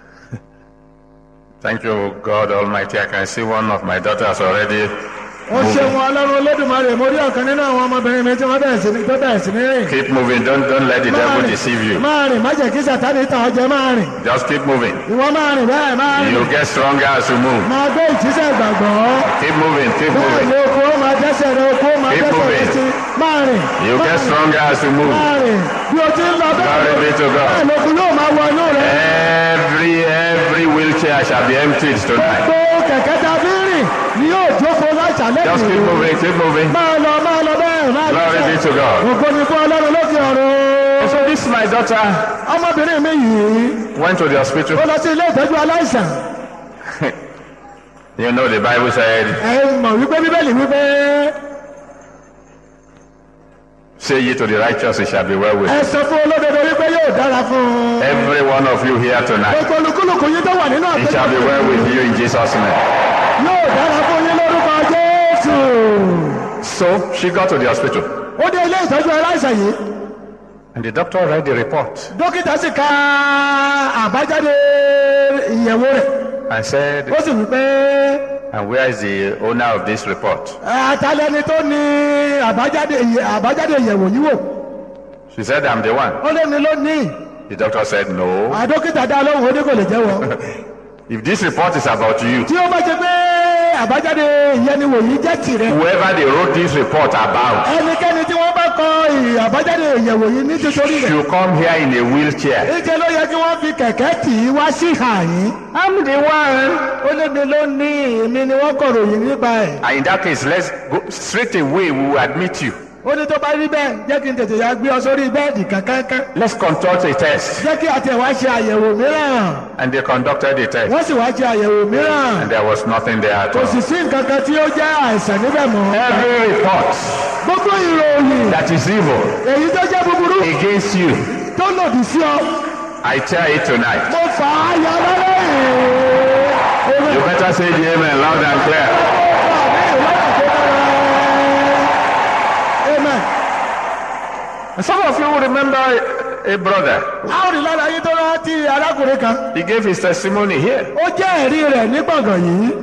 Thank you, God Almighty. I can see one of my daughters already. ó ṣeun ọlọ́run olódùmarè mo rí ọ̀kan nínú àwọn ọmọbìnrin mi tí wọ́n bẹ̀rẹ̀ sí ní rìn. Keep moving. Don't let the devil deceive you. máa rìn má jẹ́ kí Sátánì tàn ọ́ jẹ máa rìn. Just keep moving. ìwọ máa rìn bẹ́ẹ̀ máa rìn. You get stronger as you move. máa gbé ìtísẹ̀ ìgbàgbọ́. Keep moving. Keep bẹ́ẹ̀ moving. ni oko máa dẹ́sẹ̀ rẹ oko máa Keep dẹ́sẹ̀ rẹ moving. sí máa rìn. You get stronger as you move. máa rìn bí o ti ń lọ Glory be to God. bẹ́ẹ̀ lókun yóò máa wọ inú rẹ. Every wheelchair shall be emptied tonight. gbogbo kẹ̀kẹ́ tàbí rìn ni yóò jókòó láìsàlẹ̀ Just keep moving. Keep moving. máa lọ bẹ́ẹ̀ máa Glory be to God. ògo ni fún ọlọ́run lókè ọ̀run. So this my daughter ọmọbìnrin mi yìí went to the hospital. ó lọ sí ilé ìtọ́jú aláìsàn. You know the Bible said, ẹ mọ̀ wípé bíbélì wípé say ye to the righteous, it shall be well with ẹ you. sọ fún olódodo wípé yóò dára fún un. Every one of you here tonight, gbogbo olúkúlùkù yín tó wà nínú it shall be well with you in Jesus' name. yóò dára fún yín lórúkọ Jésù. So she got to the hospital ó dé ilé ìtọ́jú aláìsàn yìí. and the doctor read the report dókítà sì ka àbájáde ìyẹ̀wò rẹ̀. and said, ó sì wípé and where is the owner of this report? àtàlẹ́ni tó ní àbájáde ìyẹ̀wò yìí wò. She said, I'm the one. ó lé ní lónìí. The doctor said, no. àdókítà dá lóhùn ó ní kò lè jẹ́wọ́. If this report is about you, tí ó bá ṣe pé àbájáde ìyẹniwò yìí jẹ́ tìrẹ. whoever they wrote this report about ẹnikẹ́ni tí wọ́n bá kọ àbájáde ìyẹ̀wò yìí ní títorí rẹ̀. should come here in a wheelchair. ìjẹ́ ló yẹ kí wọ́n fi kẹ̀kẹ́ tì í wá sí àyín. I'm the one. ó lébi lónìí èmi ni wọ́n kọ̀ròyìn nípa ẹ̀. And in that case, let's go straight away. We will admit you. ó ní tó bá rí bẹ́ẹ̀ jẹ́ kí n tètè ya gbé ọ sórí bẹ́ẹ̀dì kankankan. Let's conduct a test. jẹ́ kí àti ẹ̀ wá ṣe àyẹ̀wò mìíràn. And they conducted a test. wọ́n sì wá ṣe àyẹ̀wò mìíràn. And there was nothing there at kò all. sì sí nǹkan kan tí ó jẹ́ àìsàn níbẹ̀ mọ́. Every report gbogbo ìròyìn that is evil èyí tó jẹ́ búburú against you, tó lòdì sí ọ. I tell you tonight. mo fà á yọ lọ́lẹ́ yìí. You better say the amen loud and clear. Some of you will remember a brother. a ó rí lára yín tó rántí arákùnrin kan. He gave his testimony here. ó jẹ́ ẹ̀rí rẹ̀ ní gbọ̀ngàn yìí.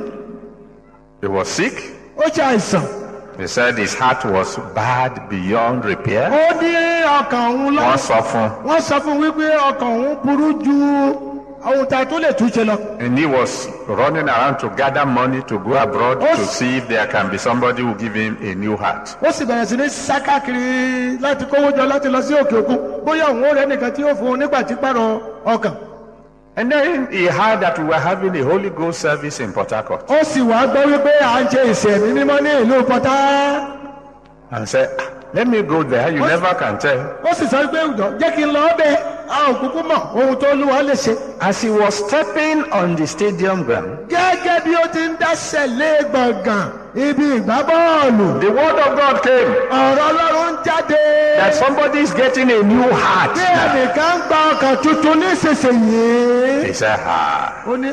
He was sick. ó ṣe àìsàn. They said his heart was bad beyond repair. ó ní ọkàn òun lọ. Wọ́n sọ fún. wọ́n sọ fún wípé ọkàn òun burú ju ohun tá a tó lè túnṣe lọ. And he was running around to gather money to go abroad to see if there can be somebody who give him a new heart. ó sì bẹ̀rẹ̀ sí ní sá káàkiri láti kówó jọ láti lọ sí òkè òkun bóyá òun ó rẹ́ nìkan tí yóò fún un nígbà tí pààrọ̀ ọkàn. And then he heard that we were having a Holy Ghost service in Port Harcourt. ó sì wá gbọ́ wípé à ń ṣe ìsẹ̀mí mímọ́ ní ìlú pọ́tà. And said, let me go there, you never can tell. ó sì sọ pé ọ̀dọ́ jẹ́ kí n lọ ọbẹ̀ a ò kúkú mọ̀ ohun tó lúwa lè ṣe. As he was stepping on the stadium ground, gẹ́gẹ́ bí ó ti ń dáṣẹ̀ lé gbọ̀ngàn ibi ìgbá bọ́ọ̀lù. the word of God came ọ̀rọ̀ ọlọ́run ń jáde. that somebody is getting a new heart. bí ẹnìkan gba ọkàn tuntun nísinsìnyí. He said, ó ní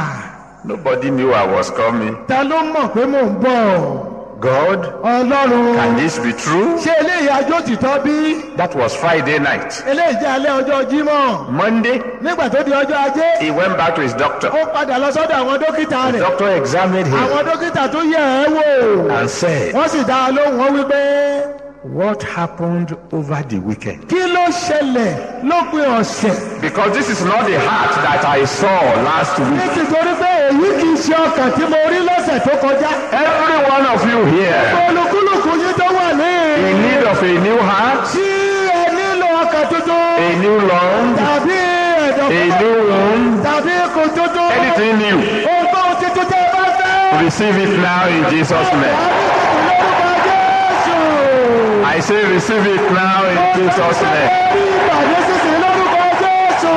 nobody knew I was coming. ta ló mọ̀ pé mò ń bọ̀. God, ọlọ́run. can this be true? ṣé eléyìí ajó tìtọ́ bí? That was Friday night. eléyìí jẹ́ alẹ́ ọjọ́ jímọ̀. Monday, nígbà tó di ọjọ́ ajé. he went back to his doctor. ó padà lọ sọ́dọ̀ àwọn dókítà The rẹ̀. doctor examined him àwọn dókítà tó yẹ̀ ẹ́ wò. and said, wọ́n sì dá a lóhùn wọ́n wípé. what happened over the weekend? kí ló ṣẹlẹ̀ lópin ọ̀sẹ̀? Because this is not the heart that I saw last week. nítorí pé èyí kì í ṣe ọkàn tí mo rí lọ́sẹ̀ tó kọjá. Every one of you here olúkúlùkù yín tó wà ní. in need of a new heart, tí ẹ nílò ọkàn tuntun. a new lung, tàbí ẹ̀dọ̀ a new womb, tàbí ikùn tuntun. anything new. ohun tuntun tẹ́ ẹ bá fẹ́. Receive it now in Jesus' name. lórúkọ Jésù. I say receive it now in Jesus' name. ìpàdé sísè lórúkọ Jésù.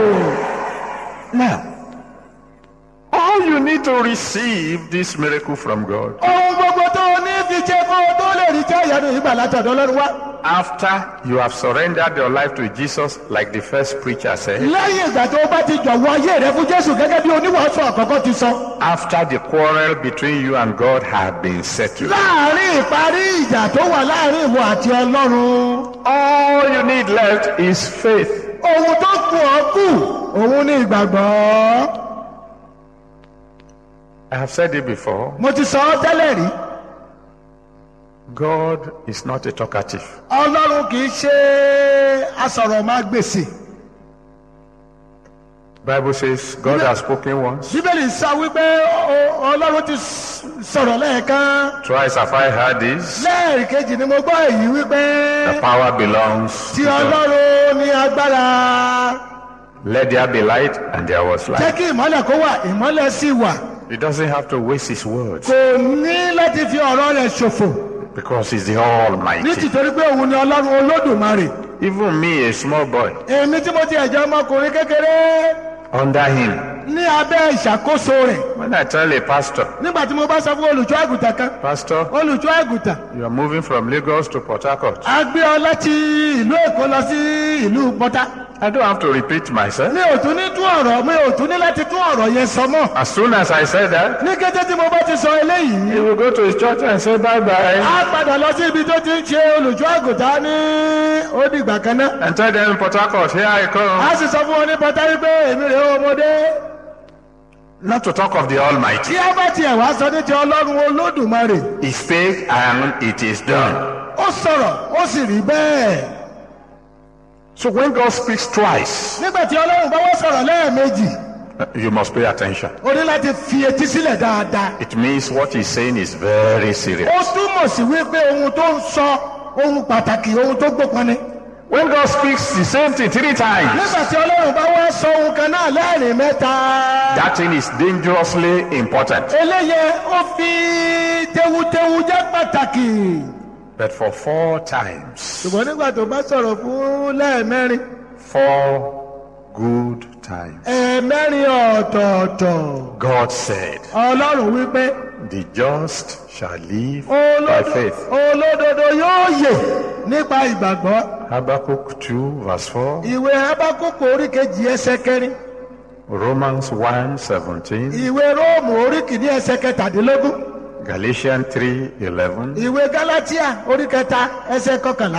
Now, all you need to receive this miracle from God ohun gbogbo tó o ní fi ṣe kó o tó lè rí jẹ́ ìyanu yìí gbà látọ̀dọ̀ Ọlọ́run wá. after you have surrendered your life to Jesus, like the first preacher said, lẹ́yìn ìgbà tó o bá ti jọ̀wọ́ ayé rẹ fún Jésù gẹ́gẹ́ bí oníwàásù àkọ́kọ́ ti sọ. after the quarrel between you and God had been settled. láàárín ìparí ìjà tó wà láàárín ìwọ àti Ọlọ́run. All you need left is faith. ohun tó kù ọ́ kù òun ní ìgbàgbọ́. I have said it before. mo ti sọ ọ́ tẹ́lẹ̀ rí. God is not a talkative. Ọlọ́run kì í ṣe asọ̀rọ̀mágbèsì. Bible says God has spoken once. Bíbélì sọ wípé Ọlọ́run ti sọ̀rọ̀ lẹ́ẹ̀kan. Twice have I heard this. lẹ́ẹ̀kejì ni mo gbọ́ èyí wípé. The power belongs ti to God. Ọlọ́run ní agbára. Let there be light, and there was jẹ́ light. kí ìmọ́lẹ̀ kó wà ìmọ́lẹ̀ sì wà. He doesn't have to waste his words kò ní láti fi ọ̀rọ̀ rẹ̀ ṣòfò. because he's the Almighty. nítorí pé òun ni Ọlọ́run Olódùmarè. Even me, a small boy, èmi tí mo ti ẹ̀jẹ̀ ọmọkùnrin kékeré under him. ní abẹ́ ìṣàkóso rẹ̀. When I tell a pastor, nígbà tí mo bá sọ fún olùṣọ́ àgùntàn kan. Pastor, olùṣọ́ àgùntàn. you are moving from Lagos to Port Harcourt. a gbé ọ láti ìlú Èkó lọ sí ìlú Pọ́tà. I don't have to repeat myself. mi ò tún ní láti tún ọ̀rọ̀ yẹn sọ mọ́. As soon as I said that, ní kété tí mo bá ti sọ eléyìí. he will go to his church and say bye-bye a padà lọ sí ibi tó ti ń ṣe olùṣọ́ àgùntàn ní ó dìgbà kan náà. and tell them, Port Harcourt, here I come. a sì sọ fún wọn ní Pọ́tà wípé èmi rèé ọmọdé. Not to talk of the Almighty. tí a bá tiẹ̀ wá sọ ní ti Ọlọ́run Olódùmarè. He spake and it is done. ó sọ̀rọ̀ ó sì rí bẹ́ẹ̀. So when God speaks twice, nígbà tí Ọlọ́run bá wá sọ̀rọ̀ lẹ́ẹ̀mejì. you must pay attention. o ní láti fi etí sílẹ̀ dáadáa. It means what he's saying is very serious. ó túmọ̀ sí wípé ohun tó ń sọ ohun pàtàkì ohun tó gbópọn ni. When God speaks the same thing 3 times, nígbà tí Ọlọ́run bá wá sọ ohun kan náà lẹ́ẹ̀rin mẹ́ta. that thing is dangerously important. eléyẹ ó fi tewutewu jẹ́ pàtàkì. But for 4 times, ṣùgbọ́n nígbà tó bá sọ̀rọ̀ fún lẹ́ẹ̀mẹ́rin. 4 good times, ẹ̀ẹ̀mẹ́rin ọ̀tọ̀ọ̀tọ̀. God said, Ọlọ́run wípé the just shall live by faith. olódodo yóò yè nípa ìgbàgbọ́. Habakkuk 2 verse 4, ìwé Hábákúkù orí kejì ẹsẹ̀ kẹrin. Romans 1:17, ìwé Róòmù orí kìíní ẹsẹ̀ kẹtàdínlógún. Galatians 3:11, ìwé Gálátíà orí kẹta ẹsẹ̀ kọkànlá.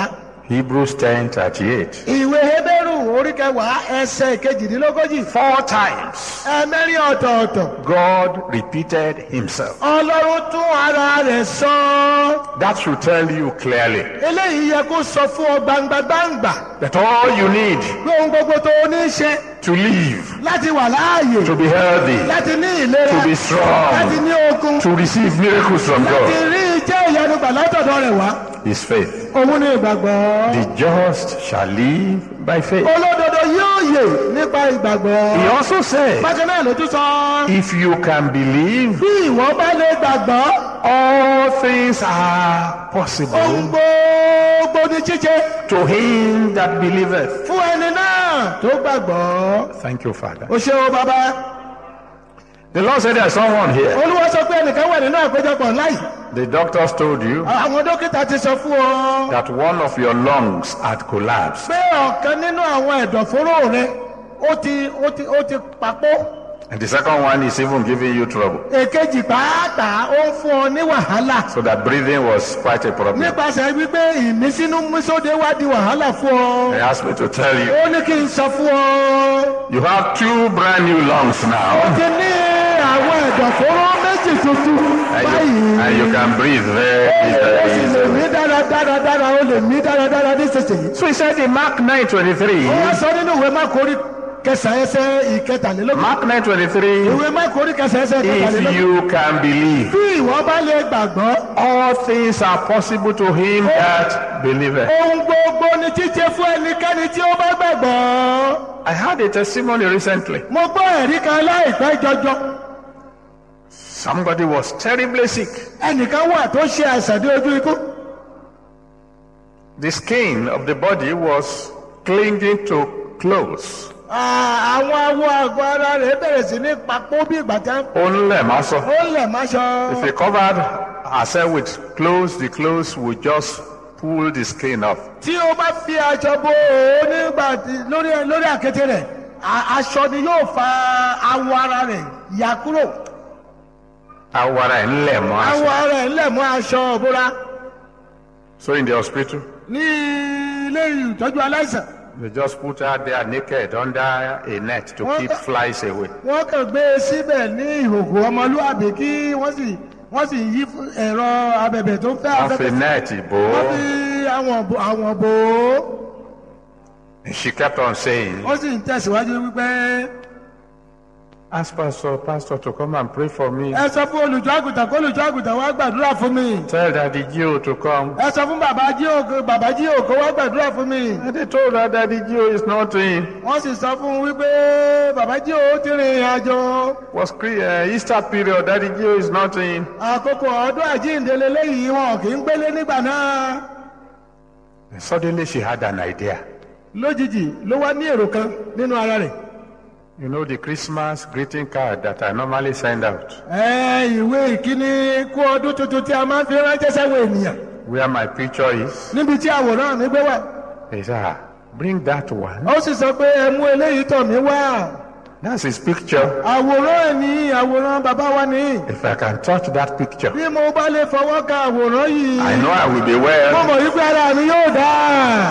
Hebrews 10:38. Ìwé Hébérù orí kẹwàá ẹsẹ̀ kejìdínlógójì. 4 times. Ẹ̀mẹ́rin ọ̀tọ̀ọ̀tọ̀. God repeated himself. Ọlọ́run tún ara rẹ̀ sọ. That should tell you clearly. Eléyìí yẹ kó sọ fún ọ gbangba-gbangba. That all you need Pé ohun gbogbo tó o ní ṣe. to live, Láti wà láàyè. to be healthy, Láti ní ìlera. to be strong, Láti ní okun. to receive miracles from Láti God rí ìjẹ́ ìyanu gbà látọ̀dọ̀ rẹ̀ wá. is faith. Òun ni ìgbàgbọ́. The just shall live by faith. Olódodo yóò yè nípa ìgbàgbọ́. He also said, Bákan náà ló tún sọ. if you can believe, Bí ìwọ bá lè gbàgbọ́. all things are Ohun possible gbogbo ní ṣíṣe. to him that believeth. Fún ẹni náà tó gbàgbọ́. Thank you, Father. O ṣé o bàbá. The Lord said there's someone here. Olúwa sọ pé ẹnìkan wà nínú àpéjọpọ̀ láì. The doctors told you Àwọn dókítà ti sọ fún ọ. that one of your lungs had collapsed. Pé ọ̀kan nínú àwọn ẹ̀dọ̀fóró rẹ ó ti papọ̀. And the second one is even giving you trouble. Èkejì pàápàá ó ń fún ọ ní wàhálà. So that breathing was quite a problem. Nípasẹ̀ wípé ìmísínú mísóde wá di wàhálà fún ọ. He asked me to tell you, Ó ní kí n sọ fún ọ. you have 2 brand new lungs Ó now. ti ní àwọn ẹ̀dọ̀fóró méjì tuntun báyìí. And you can breathe very, Ó very sì lè easily. mí dáradára, ó lè mí dáradára nísinsìnyí. So he said in Mark 9:23, Ó wá sọ nínú ìwé Máàkù orí kẹsàn-án ẹsẹ̀ ìkẹtàlélógún. Mark 9:23, Ìwé Máàkù orí kẹsàn-án ẹsẹ̀ if ìkẹtàlélógún. you can believe, Bí ìwọ bá lè gbàgbọ́, all things are possible to him that believeth. ohun gbogbo ni ṣíṣe fún ẹnikẹ́ni tí ó bá gbàgbọ́. I had a testimony recently. Mo gbọ́ ẹ̀rí kan láìpẹ́ jọjọ. Somebody was terribly sick. Ẹnìkan wà tó ṣe àìsàn dé ojú ikú. The skin of the body was clinging to clothes. Àwọn awọ àgọ́ ara rẹ̀ bẹ̀rẹ̀ sí ní papọ̀ bí ìgbà tí Only muscle. ó lẹ̀ máṣọ. If he covered herself with clothes, the clothes would just pull the skin off. Tí o bá fi aṣọ bo òun nígbà lórí àkété rẹ̀, aṣọ ni yóò fa awọ ara rẹ̀ yà kúrò. Awara ńlẹ̀ mọ́ aṣọ. Awọ ara ẹ̀ ńlẹ̀ mọ́ aṣọ òbúra. So in the hospital, Ní ilé ìtọ́jú aláìsàn. they just put her there naked under a net to keep flies away. Wọ́n kàn gbé e síbẹ̀ ní ìhòòhò ọmọlúwàbí kí wọ́n sì yí ẹ̀rọ abẹ̀bẹ̀ tó fẹ́ Wọ́n fi net bò Wọ́n ó. fi àwọn bò ó. And she kept on saying, Ó sì ń tẹ̀síwájú wípé ask pastor to come and pray for me. ẹ sọ fún olùjọ́ àgùntàn kó olùjọ́ àgùntàn wá gbàdúrà fún mi. Tell Daddy Gio to come. Ẹ sọ fún bàbá Jíò kó wá gbàdúrà fún mi. And they told her Daddy Gio is not in. Wọ́n sì sọ fún un wípé bàbá Jíò ti rìn àjò. Was Easter period, Daddy Gio is not in. Àkókò ọdún àjíǹde leléyìí wọn kì í gbélé nígbà náà. And suddenly she had an idea. Lójijì ló wá ní èrò kan nínú ara rẹ̀. You know the Christmas greeting card that I normally send out, Ìwé ìkíni kú ọdún tuntun tí a máa ń fi ránṣẹ́ sáwọn ènìyàn. where my picture is. Níbi tí àwòrán mi gbé wà. He said, bring that one. Ó sì sọ pé ẹ mú eléyìí tọ̀ mí wá. That's his picture. Àwòrán ẹ̀ ní àwòrán bàbá wa ní. If I can touch that picture, Bí mo bá lè fọwọ́ ka àwòrán yìí. I know I will be Mo well. mọ̀ wípé ara mi yóò dáa.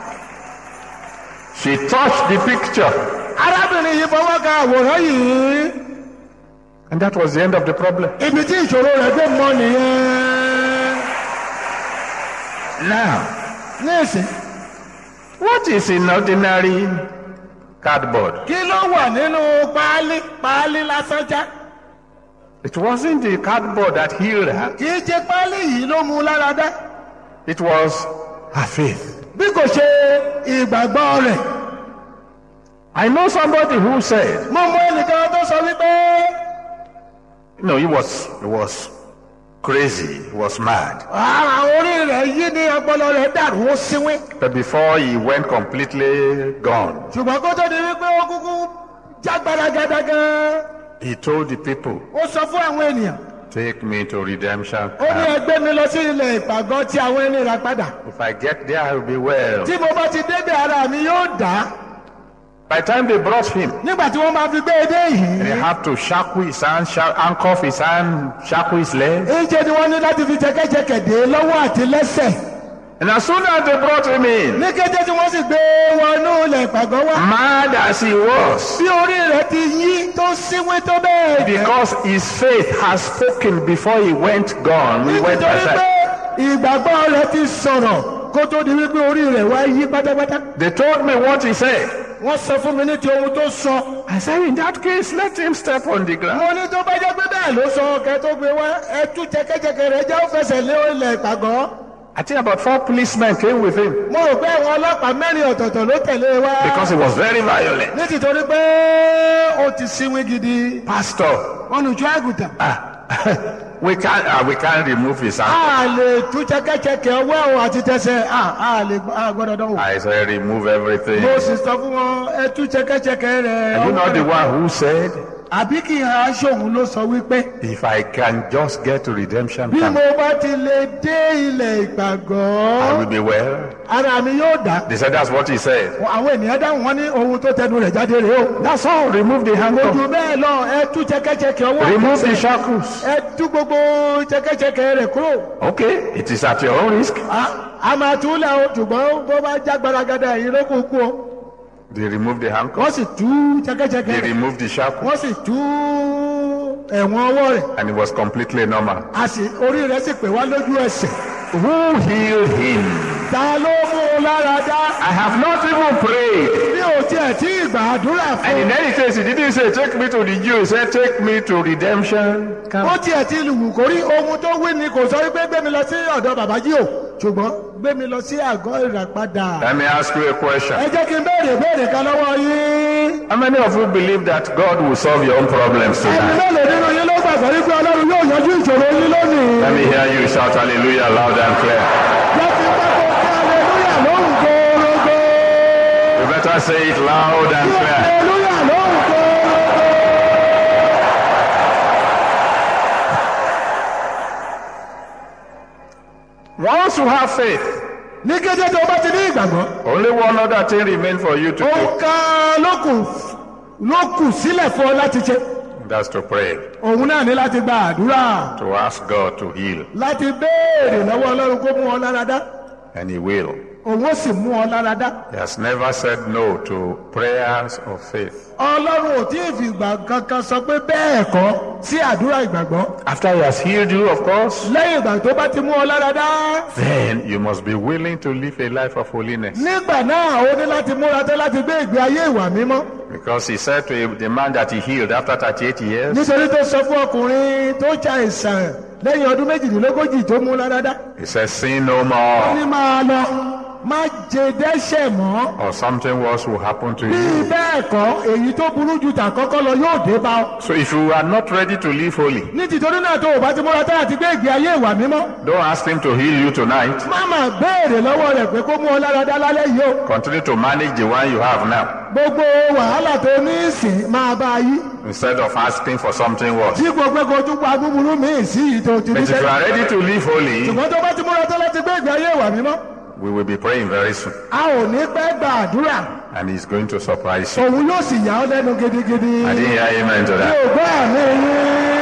She touched the picture. Arábìnrin yìí fọwọ́ ka àwòrán yìí. And that was the end of the problem. Ibi tí ìṣòro rẹ̀ gbé mọ nìyẹn. Now, Nísìn, what is in ordinary cardboard? kí ló wà nínú páálí lásán já? It wasn't the cardboard that healed her. Kì í ṣe páálí yìí ló mú lára dá. It was her faith. Bí kò ṣe ìgbàgbọ́ rẹ̀. I know somebody who said, Mo mọ ẹnìkan tó sọ wípé no, he was crazy, he was mad. orí rẹ̀ yí ní ọpọlọ rẹ̀ dàrú ó síwín. But before he went completely gone, Ṣùgbọ́n kó tó di wípé ó kúkú jágbára gàdàgàn. he told the people, Ó sọ fún àwọn ènìyàn. take me to redemption Ó ní camp. ẹgbẹ́ mi lọ sí ilẹ̀ ìpàgọ́ tí àwọn ẹni rà padà. If I get there, I will be well. Tí mo bá ti débẹ̀ ara mi yóò dá. By the time they brought him, Nígbà tí wọ́n máa fi gbé e dé they yìí. had to shackle his hand, handcuff his hand, shackle his leg. Ìjẹ́ ni wọ́n ní láti fi jẹ́kẹ́jẹkẹ̀ dé lọ́wọ́ àti lẹ́sẹ̀. And as soon as they brought him in, ní kété tí wọ́n sì gbé wọnú ilẹ̀ ìpàgọ́ wá. mad as he was, bí orí rẹ̀ ti yí tó síwé tó bẹ́ẹ̀ jẹ́. because his faith has spoken before he went gone, we went nítorí pé aside. ìgbàgbọ́ rẹ̀ ti sọ̀rọ̀ kó tó di wípé orí rẹ̀ wá yí pátápátá. They told me what he said. wọ́n sọ fún mi ní ti ohun tó sọ. I said, in that case, let him step on the ground. mo ní tó bá jẹ́ pé bẹ́ẹ̀ ló sọ kẹ́ tó gbé wá ẹ tú jẹkẹjẹkẹ rẹ̀ jẹ́ ó fẹsẹ̀ lé ilẹ̀ ìpàgọ́. I think about 4 policemen came with him mo rò pé àwọn ọlọ́pàá mẹ́rin ọ̀tọ̀ọ̀tọ̀ ló tẹ̀lé wá. because he was very violent. nítorí pé ó ti síwín gidi. Pastor, olùjọ́ àgùntàn. we can't remove his hand. a lè tú jẹkẹjẹkẹ ọwọ́ ò àti tẹsẹ̀ a gbọ́dọ̀ dánwò. I said, remove everything. mo sì sọ fún wọn ẹ tú jẹkẹjẹkẹ rẹ̀. Are you not the one who said, àbí kì í aṣòhun ló sọ wípé. if I can just get to redemption bí camp, mo bá ti lè dé ilẹ̀ ìgbàgbọ́. I will be well? ara mi yóò dá. They said, that's what he said. àwọn ènìyàn dáhùn wọn ní ohun tó tẹnu rẹ̀ jáde rèé o. That's all. Remove the handcuff. ojú bẹ́ẹ̀ lọ ẹ tú jẹkẹjẹkẹ ọwọ́ Remove the àtẹsẹ̀. shackles. ẹ tú gbogbo jẹkẹjẹkẹ rẹ̀ kúrò. Okay, it is at your own risk. a máa tú lẹ̀ o ṣùgbọ́n bó bá já gbaragada yìí ló kù kú o. They removed the handcuff. wọ́n sì tú jẹkẹjẹkẹ They rẹ̀. removed the shackles. wọ́n sì tú ẹ̀wọ̀n ọwọ́ rẹ̀. And it was completely normal. orí rẹ̀ sì pè wá lójú ẹsẹ̀. Who healed him? ta ló mú un lára dá. I have not even prayed. bí o tiẹ̀ tí ìgbà àdúrà And in fún. any case, he didn't say, take me to the Jew. He said, take me to redemption ó camp. tiẹ̀ ti lùwù kórí ohun tó wí ni kò sọ wípé gbé mi lọ sí ọ̀dọ̀ bàbá jí o ṣùgbọ́n gbé mi lọ sí àgọ́ ìràpadà. Let me ask you a question. ẹ jẹ́ kí n béèrè kan lọ́wọ́ yín. How many of you believe that God will solve your own problems ẹni tonight? mélòó nínú yín ló gbàgbọ́ wípé ọlọ́run yóò yanjú ìṣòro yín lónìí. Let me hear you shout hallelujah loud and clear. jẹ́ kí n bá kó kí aleluya lóhùn górógó. You better say it loud and kí clear. aleluya lóhùn górógó. Once you have faith, ní kété tó bá ti ní ìgbàgbọ́. only one other thing remains for you to do. òun kan ló kù sílẹ̀ fún ọ láti ṣe. That's to pray, òun náà ní láti gba àdúrà. to ask God to heal, láti béèrè lọ́wọ́ ọlọ́run kó mú ọ lára dá. and He will. òun ó sì mú ọ lára dá. He has never said no to prayers of faith. ọlọ́run ò tí ì fi ìgbà kankan sọ pé bẹ́ẹ̀ kọ́ sí àdúrà ìgbàgbọ́. After He has healed you, of course, lẹ́yìn ìgbà tó bá ti mú ọ lára dá. then you must be willing to live a life of holiness. nígbà náà ó ní láti múra tán láti gbé ìgbé ayé ìwà mímọ́. Because He said to the man that He healed after 38 years, nítorí tó sọ fún ọkùnrin tó ja ìsàn lẹ́yìn ọdún méjìdínlógójì tó mú lára dá. He said, sin no ó more, ní máa lọ má jẹ dẹ́ṣẹ̀ mọ́. or something worse will happen to bí you. bẹ́ẹ̀ kọ́ èyí tó burú ju tàkọ́kọ́ lọ yóò dé bá ọ. So if you are not ready to live holy, ní tìtorí náà tó o bá ti múra tán àti gbé ìgbé ayé ìwà mímọ́. don't ask Him to heal you tonight. má mà béèrè lọ́wọ́ rẹ̀ pé kó mú ọ lára dá lálẹ́ yìí o. Continue to manage the one you have now, gbogbo wàhálà tó ní ìsìn máa bá a yí. instead of asking for something worse. tí gbogbo kò tún pa búburú míì sí yìí tó ti ní But if you sẹ́yìn. are ready to live holy, ṣùgbọ́n tó bá ti múra tán láti gbé ìgbé ayé ìwà mímọ́. we will be praying very soon, a ò ní pẹ́ gba àdúrà. and He's going to surprise you. òun yóò sì yà ọ́ lẹ́nu gidigidi. I didn't hear amen to mi that. ò gbọ́ àmì yín.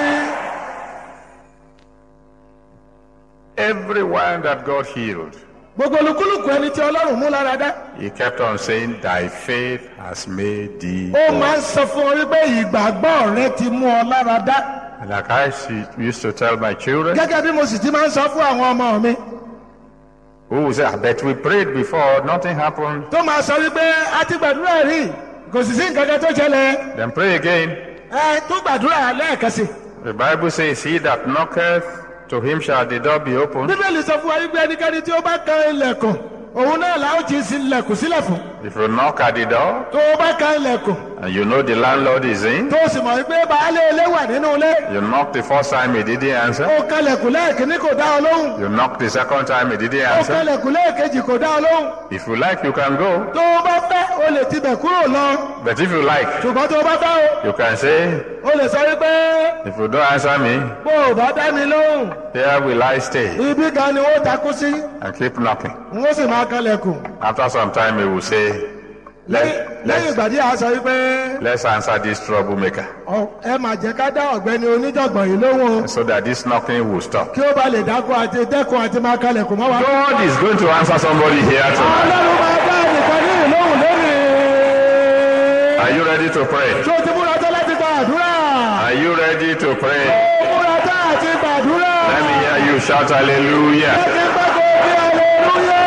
Everyone that God healed, gbogbo olúkúlùkù ẹni tí ọlọ́run mú lára dá. He kept on saying, thy faith has made thee ó whole. máa ń sọ fún ọ wípé ìgbàgbọ́ rẹ ti mú ọ lára dá. And like I used to tell my children, gẹ́gẹ́ bí mo sì ti máa ń sọ fún àwọn ọmọ mi. who say, I bet we prayed before, nothing happened. tó máa sọ wípé a ti gbàdúrà rí kò sì sí nǹkan kan tó ṣẹlẹ̀. Then pray again. tó gbàdúrà lẹ́ẹ̀kan sí. The Bible says, he that knocketh, to him shall the door be opened. bíbélì sọ fún wa wípé ẹnikẹ́ni tí ó bá kan ilẹ̀kùn òun náà la ó ti ilẹ̀kùn sílẹ̀ fún. If you knock at the door, tó o bá kan ilẹ̀kùn and you know the landlord is in, tó o sì mọ̀ wípé baálé ilé wà nínú ilé. you knock the first time, he didn't answer. ó kan ilẹ̀kùn lẹ́ẹ̀kínní kò dá ọ lóhùn. You knock the second time, he didn't ó kan answer. ilẹ̀kùn lẹ́ẹ̀kejì kò dá ọ lóhùn. If you like, you can go. tó o bá fẹ́ o lè tibẹ̀ kúrò lọ. But if you like, ṣùgbọ́n tó o bá fẹ́ o you can say, o lè sọ wípé if you don't answer me, bó o bá dá mi lóhùn here will I stay, ibi kan ni ó takú sí and keep knocking. n ó sì máa kan ilẹ̀kùn. After some time, he will say, lẹ́yìn ìgbà tí a sọ wípé. Let's answer this troublemaker. Ẹ máa jẹ́ ká dá ọ̀gbẹ́ni oníjàngbọ̀n yìí lóhùn. So that this knocking will stop. Kí ó bá lè dẹ́kun àti máa kalẹ̀ kò mọ́ wa. God is going to answer somebody here tonight. Ọlọ́run máa dá ẹnìkan ní ìlóhùn lónìí. Are you ready to pray? Ṣé o ti múra tán láti gba àdúrà? Are you ready to pray? Ó múra tán àti gba àdúrà. Let me hear you shout hallelujah. Ẹ ti gbàgbọ́ bí hallelujah.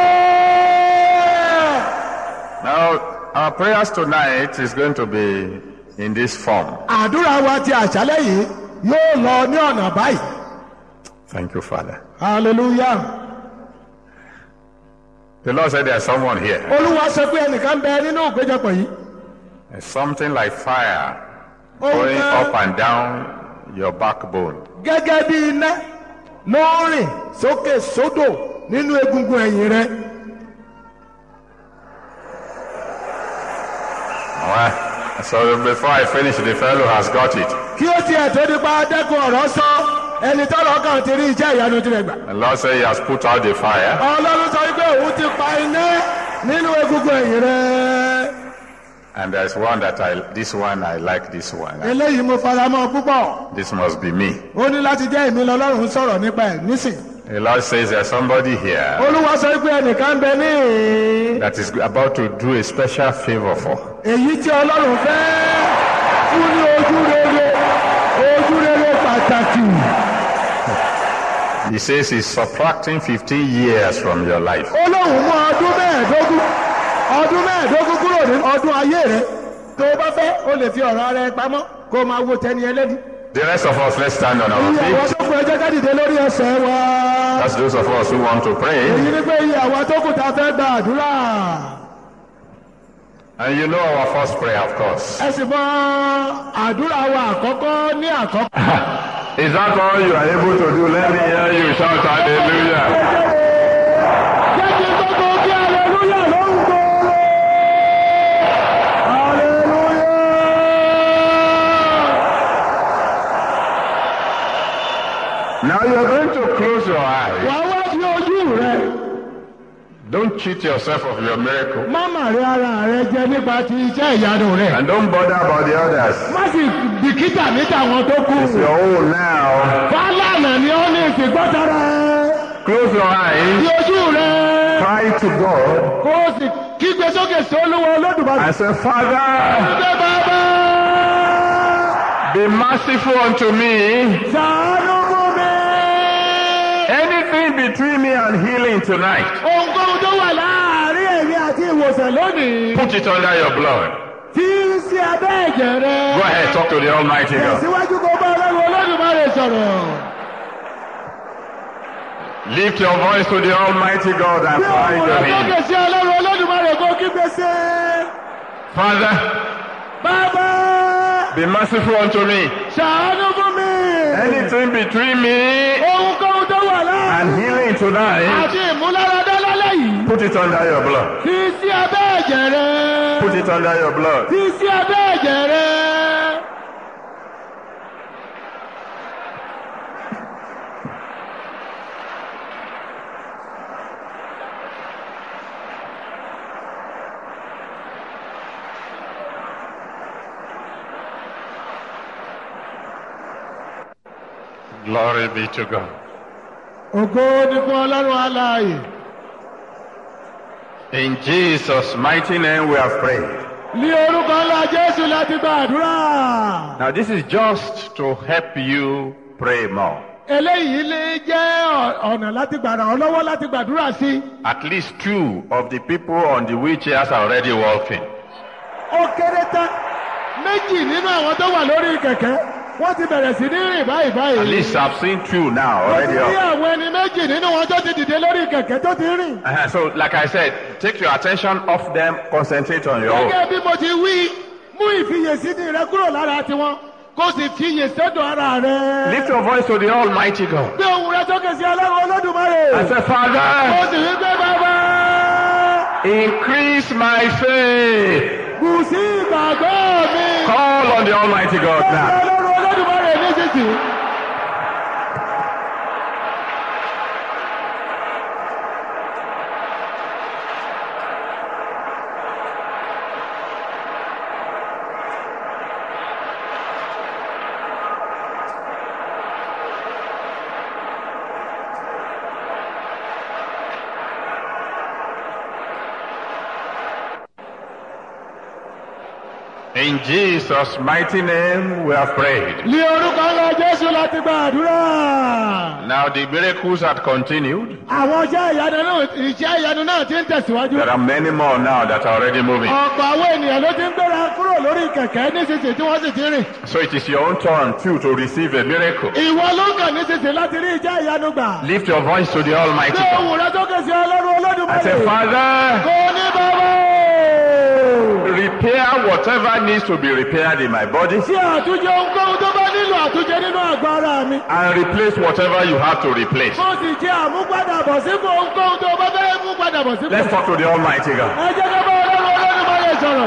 Now, our prayers tonight is going to be in this form. Àdúrà wa ti àṣálẹ́ yìí yóò lọ ní ọ̀nà báyìí. Thank you, Father. Hallelujah. The Lord said there's someone here. Olúwa sọ pé ẹnìkan bẹ nínú ìpéjọpọ̀ yìí. There's something like fire going up and down your backbone. Gẹ́gẹ́ bí iná ló ń rìn sókè sódò nínú egungun ẹ̀yìn rẹ. Well, so before I finish, the fellow has got it. Kí ó tiẹ̀ tó nípa dẹ́kun ọ̀rọ̀ sọ, ẹni tọ́lọ́ kan ti rí iṣẹ́ ìyanu tirẹ̀ gbà. The Lord said he has put out the fire. Ọlọ́run sọ wípé òun ti pa iná nínú egungun ẹ̀yìn rẹ. And there's one that I like this one. Eléyìí mo fara mọ́ púpọ̀. This must be me. Ó ní láti jẹ́ èmi lọ́lọ́run sọ̀rọ̀ nípa ẹ̀ nísìn. The Lord says there's somebody here Olúwa sọ wípé ẹnìkan bẹ ní. that is about to do a special favor for. Èyí tí Ọlọ́run fẹ́ fún ní ojú rere pàtàkì. He says he's subtracting 15 years from your life. Ọlọ́run mú ọdún mẹ́ẹ̀ẹ́dógún kúrò ní ọdún ayé rẹ. Tó o bá fẹ́, o lè fi ọ̀rọ̀ ara ẹ pamọ́ kó o máa wo tẹni ẹlẹ́ni. The rest of us, let's stand on our Iye àwọn feet. tó kù ẹjẹ́ ká dìde lórí ẹsẹ̀ wa. That's those of us who want to pray. Èyí ni pé iye àwọn tó kù tá a fẹ́ gba àdúrà. And you know our first prayer, of course. Ẹ sì mọ àdúrà wa àkọ́kọ́ ní àkọ́kọ́. Is that all you are able to do? Let me hear you shout hallelujah. Jẹ́ kí n gbogbo kí hallelujah ló ń gbòòrò. Hallelujah. Now you're going to close your eyes. Wàá wá sí ojú rẹ. Don't cheat yourself of your miracle. Má mà rí ara rẹ jẹ nípa ti iṣẹ́ ìyanu rẹ. And don't bother about the others. Má sì bìkítà níta àwọn tó kù. It's your own now. Fálànà ni ó ní ìsìgbọ́tara ẹ. Close your Sí eyes. ojú rẹ. Cry to God. Kó o sì kígbe sókè sí Olúwa Olódùmarè. And say, Father, Ṣé bàbá? be merciful unto me. Ṣàánú fún mi. Anything between me and healing tonight, Ohunkóhun tó wà láàárín èmi àti ìwòsàn lónìí. put it under your blood. Tí ń ṣe abẹ́ ẹ̀jẹ̀ rẹ. Go ahead, talk to the Almighty God. Tẹ̀síwájú kó bá Ọlọ́run Olódùmarè sọ̀rọ̀. Lift your voice to the Almighty God and Bí cry òun to rẹ̀ Him. sókè sí Ọlọ́run Olódùmarè kó kígbe sí. Father, Bàbá. be merciful unto me. Ṣàánú fún mi. Anything between me Ohunkóhun tó wà and láàárín healing tonight, àti ìmúláradá lálẹ́ yìí. put it under your blood. Fi sí abẹ́ ẹ̀jẹ̀ rẹ. Put it under your blood. Fi sí abẹ́ ẹ̀jẹ̀ rẹ. Glory be to God. Ògo ni fún Ọlọ́run alààyè. In Jesus' mighty name we have prayed. Ní orúkọ ńlá Jésù láti gba àdúrà. Now this is just to help you pray more. Eléyìí lè jẹ́ ọ̀nà láti gbàrà ọ́ lọ́wọ́ láti gbàdúrà sí. At least 2 of the people on the wheelchairs are already walking. Ó kéré tán. Méjì nínú àwọn tó wà lórí kẹ̀kẹ́ wọ́n ti bẹ̀rẹ̀ sí ní rìn báyìí báyìí. At least I've seen 2 now Mo ti already rí up. àwọn ẹni méjì nínú wọn tó ti dìde lórí kẹ̀kẹ́ tó ti rìn. So like I said, take your attention off them, concentrate on your own. Gẹ́gẹ́ bí mo ti wí, mú ìfiyèsí rẹ kúrò lára tiwọn, kó sì fiyè sọ́dọ̀ ara rẹ. Lift your voice to the Almighty God. Gbé ohùn rẹ sókè sí Ọlọ́run Olódùmarè. I say, Father, Mo sì wí pé bàbá. increase my faith. Bù sí ìgbàgbọ́ mi. Call on the Almighty God now. Ọlọ́run Olódùmarè nísinsìnyí. In Jesus' mighty name we have prayed. Ní orúkọ ńlá Jésù láti gba àdúrà. Now the miracles had continued. Àwọn iṣẹ́ ìyanu náà ti ń tẹ̀síwájú. There are many more now that are already moving. Ọ̀pọ̀ àwọn ènìyàn ló ti ń gbéra kúrò lórí kẹ̀kẹ́ nísinsìnyí tí wọ́n sì ti rìn. So it is your own turn too to receive a miracle. Ìwọ ló kàn nísinsìnyí láti rí iṣẹ́ ìyanu gbà. Lift your voice to the Almighty Gbé God. ohùn rẹ sókè sí Ọlọ́run Olódùmarè. I say, Father, Kò ní bàbá. repair whatever needs to be repaired in my body. Ṣé àtúnṣe ohunkóhun tó bá nílò àtúnṣe nínú àgọ́ ara mi. And replace whatever you have to replace. Mo sì jẹ́ àmúpadàbọ̀ sípò ohunkóhun tó bá fẹ́ mú padàbọ̀ sípò. Let's talk to the Almighty God. Ẹ jẹ́ ká bá Ọlọ́run Olódùmarè sọ̀rọ̀.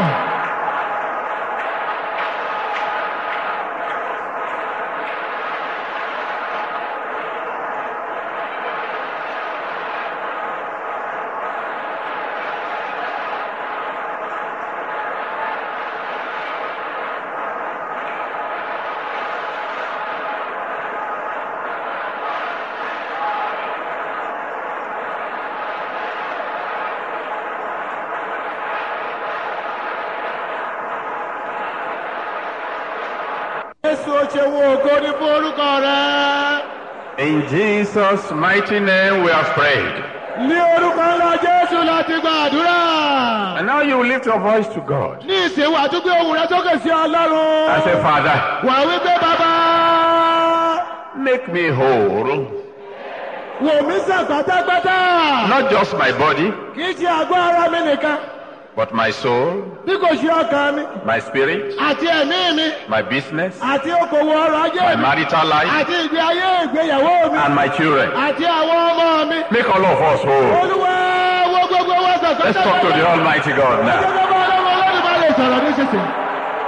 In Jesus' mighty name we have prayed. Ní orúkọ ńlá Jésù láti gba àdúrà. And now you lift your voice to God. Ní ìsìn wà tún gbé ohùn rẹ sókè sí Ọlọ́run. And say, Father, Wà wípé bàbá. make me whole. Wò mí sàn pátápátá. Not just my body, Kì í ṣe àgọ́ ara mi nìkan. but my soul, Bí kò ṣe ọkàn mi. my spirit, Àti ẹ̀mí mi. my business, Àti okòwò ọrọ̀ ajé my mi. marital life, Àti ìgbé ayé ìgbéyàwó mi. and my children. Àti àwọn ọmọ mi. Make all of us whole. Olúwa wo gbogbo wa sàn Let's talk to the Almighty God Ẹ jẹ́ now. ká bá Ọlọ́run Olódùmarè sọ̀rọ̀ nísinsìnyí.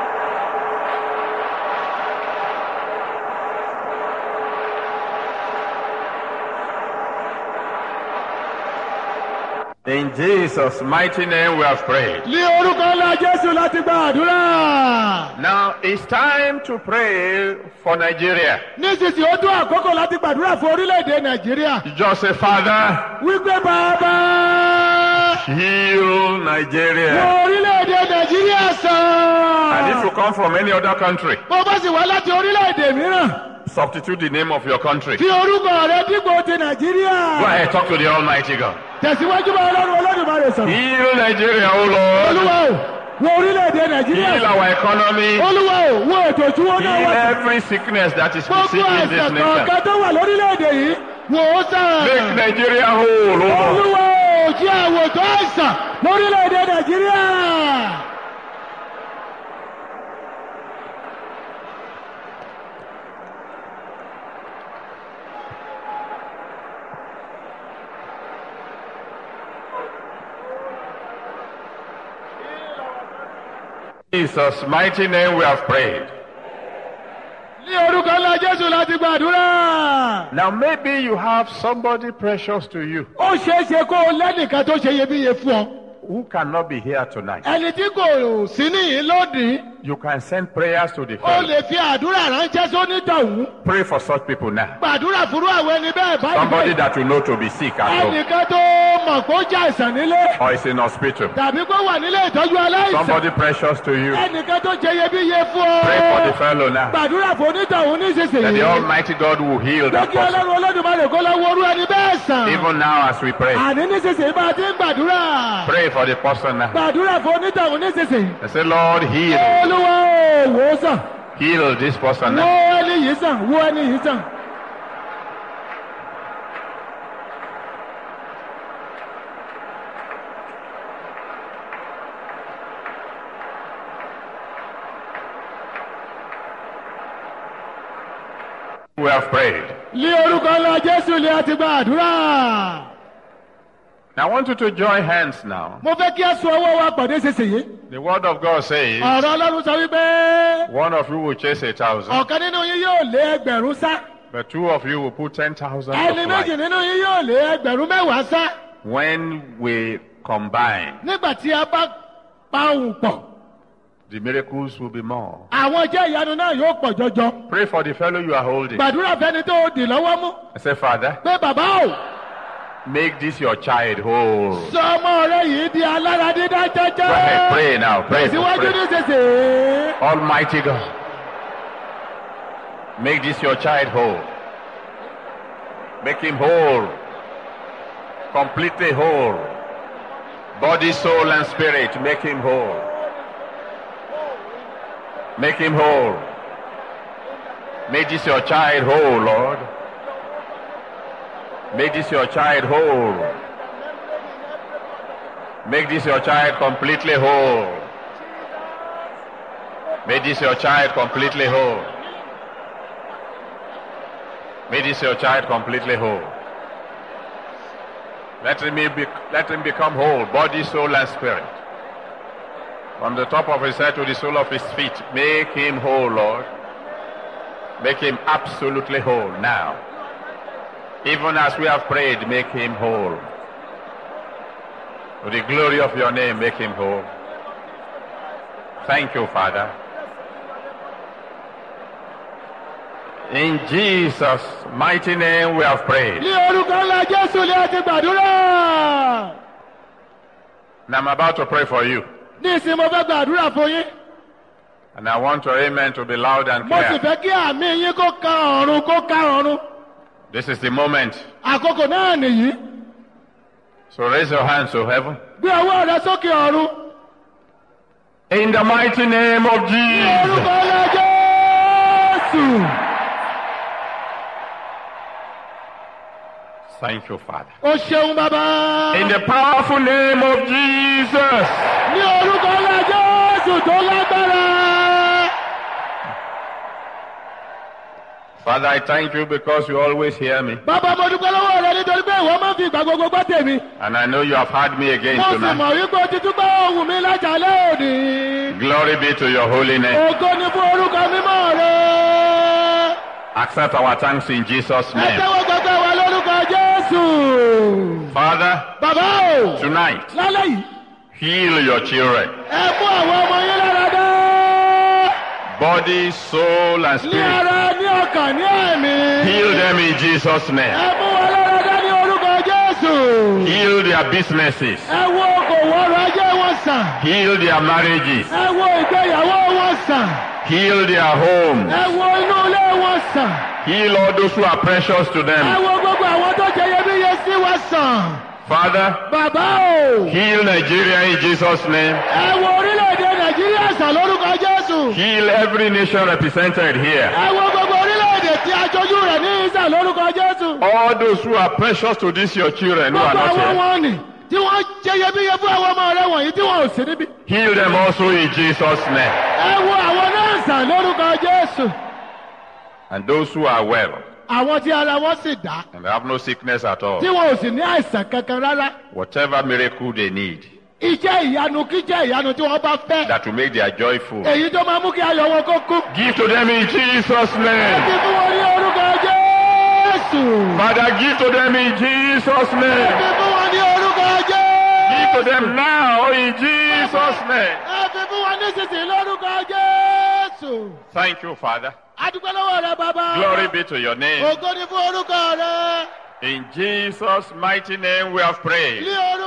In Jesus' mighty name we have prayed. Ní orúkọ ńlá Jésù láti gba àdúrà. Now it's time to pray for Nigeria. Nísinsìnyí ó tó àkókò láti gbàdúrà fún orílẹ̀-èdè Nàìjíríà. You just say, Father, Wípé bàbá. heal Nigeria. Wo orílẹ̀-èdè Nàìjíríà sàn. And if you come from any other country, Bó bá sì wá láti orílẹ̀-èdè mìíràn. substitute the name of your country. Fi orúkọ rẹ dípò ti Nàìjíríà. Go ahead, talk to the Almighty God. Tẹ̀síwájú bá Ọlọ́run Olódùmarè sọ̀rọ̀. Heal Nigeria, O Lord. Olúwa o, wo orílẹ̀-èdè Nàìjíríà Heal sàn. our economy. Olúwa o, wo ètò ìṣúná náà Heal wá. every sickness that is Gbogbo besieging this àìsàn nation. kọ̀ọ̀kan tó wà lórílẹ̀-èdè yìí, wò ó sàn. Make Nigeria whole, O Lord. Olúwa o, jẹ́ àwòtán àìsàn lórílẹ̀-èdè Nàìjíríà. In Jesus' mighty name we have prayed. Ní orúkọ ńlá Jésù láti gbàdúrà. Now maybe you have somebody precious to you Ó ṣeé ṣe kó o lẹ́nìkan tó ṣe iyebíye fún ọ. who cannot be here tonight. Ẹni tí kò sí níyìn lónìí, You can send prayers to the ó Father. lè fi àdúrà ránṣẹ́ sónítọ̀hún. Pray for such people now. Gbàdúrà fúrú àwọn ẹni bẹ́ẹ̀ báyìí. Somebody that you know to be sick at home Ẹnìkan tó mọ̀ kó já àìsàn nílé. or is in hospital. Tàbí kó wà nílé ìtọ́jú aláìsàn. Somebody precious to you. Ẹnìkan tó ṣe iyebíye fún ọ. Pray for the fellow now. Gbàdúrà fún onítọ̀hún That the nísinsìnyí. Almighty God will heal that Lókè person. Ọlọ́run Olódùmarè kó lọ wo orú ẹni bẹ́ẹ̀ sàn. Even now as we pray. Àní nísinsìnyí bá a ti ń gbàdúrà. Pray for the person now. Gbàdúrà fún onítọ̀hún nísinsìnyí. And say, Lord, heal. Olúwa ò wò ó sàn. Heal this person Wo now. ẹni yìí sàn, wo ẹni yìí sàn. We have prayed. Ní orúkọ ńlá Jésù ni a ti gba àdúrà. Now I want you to join hands now. Mo fẹ́ kí ẹ so ọwọ́ wa pàdé sísìnyí. The word of God says, Ọ̀rọ̀ Ọlọ́run sọ wípé one of you will chase 1,000, ọ̀kan nínú yín yóò lé ẹgbẹ̀rún sá. but two of you will put 10,000 to Ẹni méjì flight. nínú yín yóò lé ẹgbẹ̀rún mẹ́wàá sá. When we combine, Nígbà tí a bá pa ohùn pọ̀, the miracles will be more. àwọn iṣẹ́ ìyanu náà yóò pọ̀ jọjọ. Pray for the fellow you are holding. Gbàdúrà fẹ́ni tó dì lọ́wọ́ mú. I say, Father, Pé bàbá o, Make this your child whole. Go ahead, pray now. Pray. Almighty God, make this your child whole. Make him whole. Completely whole. Body, soul, and spirit, make him whole. Make him whole. Make this your child whole, Lord. Make this your child whole. Make this your child completely whole. Make this your child completely whole. Make this your child completely whole. Let him become whole, body, soul, and spirit. From the top of his head to the sole of his feet, make him whole, Lord. Make him absolutely whole now. Even as we have prayed, make him whole. To the glory of your name, make him whole. Thank you, Father. In Jesus' mighty name we have prayed. Now I'm about to pray for you. And I want your amen to be loud and clear. This is the moment. So raise your hands to heaven. In the mighty name of Jesus. Thank you, Father. In the powerful name of Jesus. Father, I thank you because you always hear me. And I know you have heard me again tonight. Glory be to your holy name. Accept our thanks in Jesus' name. Father, tonight, heal your children. Body, soul, and spirit. Heal them in Jesus' name. Heal their businesses. Heal their marriages. Heal their homes. Heal all those who are precious to them. Father, heal Nigeria in Jesus' name. Heal every nation represented here. All those who are precious to these your children who are not here. Heal them also in Jesus' name. And those who are well and have no sickness at all, whatever miracle they need that will make their joy full, give to them in Jesus' name. Father, give to them in Jesus' name. Give to them now in Jesus' name. Thank you, Father. Glory be to your name. In Jesus' mighty name we have prayed.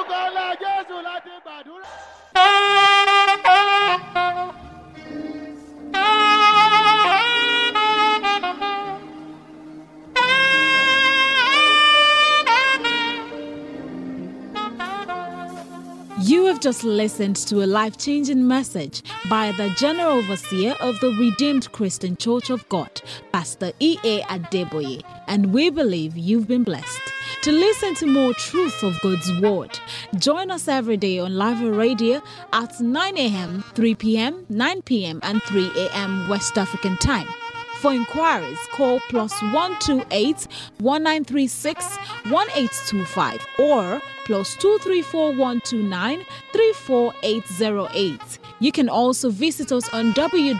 You have just listened to a life-changing message by the General Overseer of the Redeemed Christian Church of God, Pastor E.A. Adeboye, and we believe you've been blessed. To listen to more truth of God's Word, join us every day on Live Radio at 9 a.m., 3 p.m., 9 p.m., and 3 a.m. West African Time. For inquiries, call +128 1936 1825 or +234 129 34808. You can also visit us on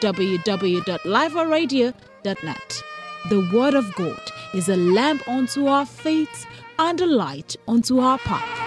www.liveradio.net. The Word of God is a lamp unto our feet and a light unto our path.